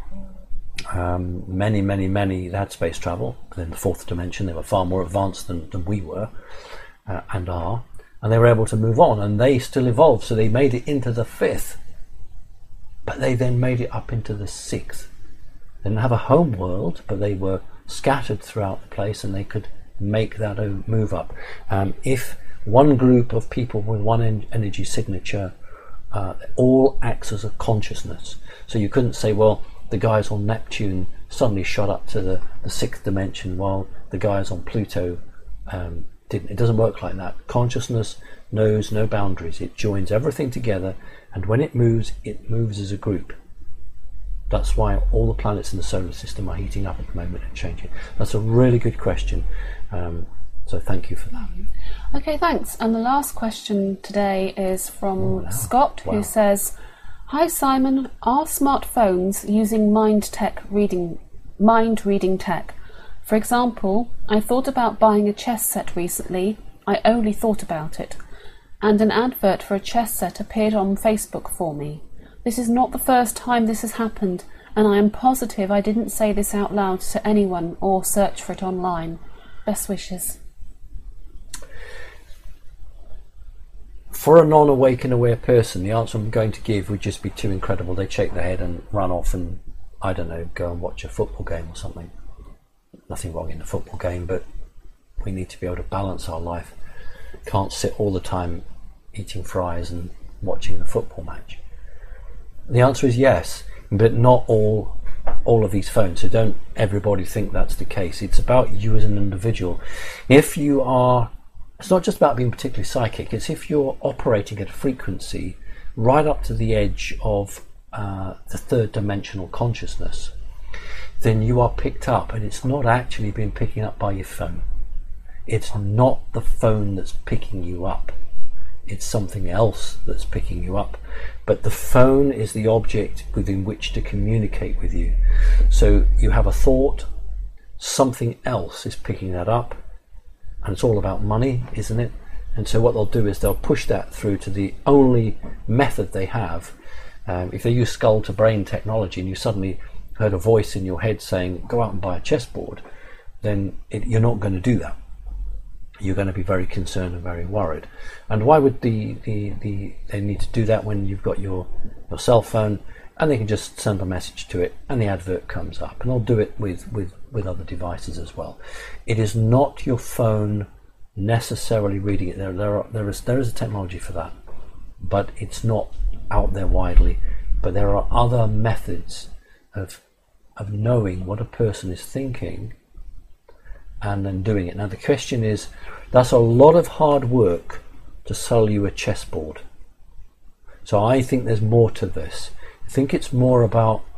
many they had space travel in the fourth dimension. They were far more advanced than we were and are. And they were able to move on, and they still evolved, so they made it into the fifth. But they then made it up into the sixth. They didn't have a home world, but they were scattered throughout the place, and they could make that move up. If one group of people with one energy signature all acts as a consciousness. So you couldn't say, well, the guys on Neptune suddenly shot up to the sixth dimension while the guys on Pluto didn't. It doesn't work like that. Consciousness knows no boundaries. It joins everything together, and when it moves as a group. That's why all the planets in the solar system are heating up at the moment and changing. That's a really good question. So thank you for that. Okay, thanks. And the last question today is from Scott, who says, "Hi Simon, are smartphones using mind reading tech? For example, I thought about buying a chess set recently. I only thought about it. And an advert for a chess set appeared on Facebook for me. This is not the first time this has happened, and I am positive I didn't say this out loud to anyone or search for it online. Best wishes." For a non-awake and aware person, the answer I'm going to give would just be too incredible. They'd shake their head and run off and, I don't know, go and watch a football game or something. Nothing wrong in the football game, but we need to be able to balance our life. Can't sit all the time eating fries and watching the football match. The answer is yes, but not all of these phones. So don't everybody think that's the case. It's about you as an individual. If you are, it's not just about being particularly psychic. It's if you're operating at a frequency right up to the edge of the third dimensional consciousness, then you are picked up, and it's not actually being picking up by your phone. It's not the phone that's picking you up. It's something else that's picking you up. But the phone is the object within which to communicate with you. So you have a thought, something else is picking that up, and it's all about money, isn't it? And so what they'll do is they'll push that through to the only method they have. If they use skull to brain technology and you suddenly heard a voice in your head saying, go out and buy a chessboard, then you're not going to do that. You're going to be very concerned and very worried. And why would they need to do that when you've got your cell phone and they can just send a message to it and the advert comes up? And they'll do it with other devices as well. It is not your phone necessarily reading it. There is a technology for that, but it's not out there widely. But there are other methods of knowing what a person is thinking and then doing it. Now the question is, that's a lot of hard work to sell you a chessboard. So I think there's more to this. I think it's more about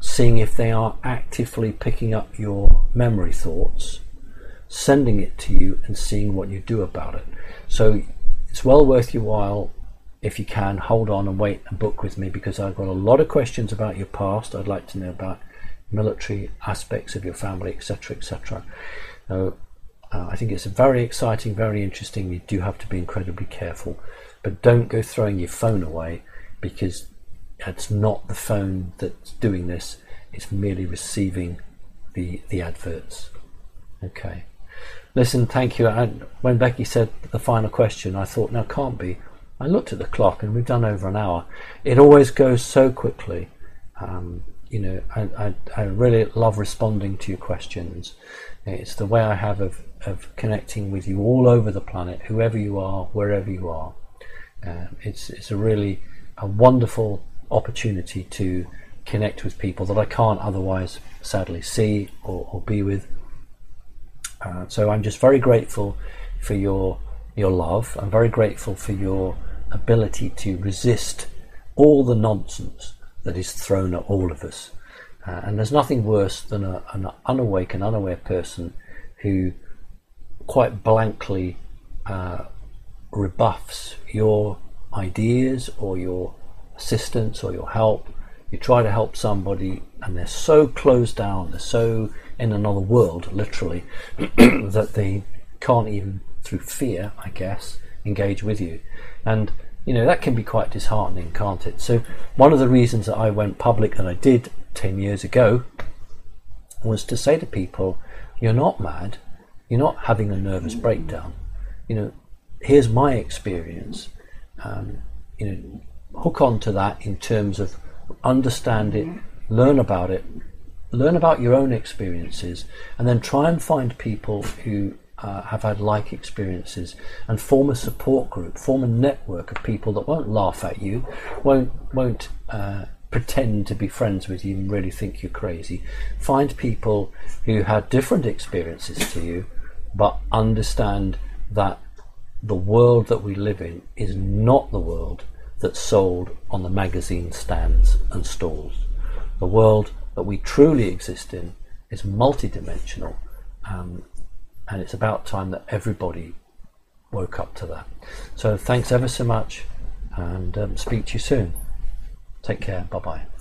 seeing if they are actively picking up your memory thoughts, sending it to you, and seeing what you do about it. So it's well worth your while, if you can, hold on and wait and book with me, because I've got a lot of questions about your past. I'd like to know about military aspects of your family, etc., etc. So I think it's very exciting, very interesting. You do have to be incredibly careful, but don't go throwing your phone away, because it's not the phone that's doing this, it's merely receiving the adverts. Okay. Listen, thank you. When Becky said the final question, I thought, no, can't be. I looked at the clock and we've done over an hour. It always goes so quickly. You know, I really love responding to your questions. It's the way I have of connecting with you all over the planet, whoever you are, wherever you are. It's a wonderful opportunity to connect with people that I can't otherwise sadly see or be with. So I'm just very grateful for your love. I'm very grateful for your ability to resist all the nonsense that is thrown at all of us. And there's nothing worse than an unawake and unaware person who quite blankly rebuffs your ideas or your assistance or your help. You try to help somebody and they're so closed down, they're so in another world, literally, that they can't even, through fear, I guess, engage with you. And you know, that can be quite disheartening, can't it? So one of the reasons that I went public, and I did 10 years ago, was to say to people, you're not mad, you're not having a nervous breakdown. You know, here's my experience. You know, hook on to that in terms of understand it, learn about it, learn about your own experiences, and then try and find people who have had like experiences, and form a support group, form a network of people that won't laugh at you, won't pretend to be friends with you and really think you're crazy. Find people who had different experiences to you, but understand that the world that we live in is not the world that's sold on the magazine stands and stalls. The world that we truly exist in is multidimensional, and it's about time that everybody woke up to that. So thanks ever so much, and speak to you soon. Take care. Bye bye.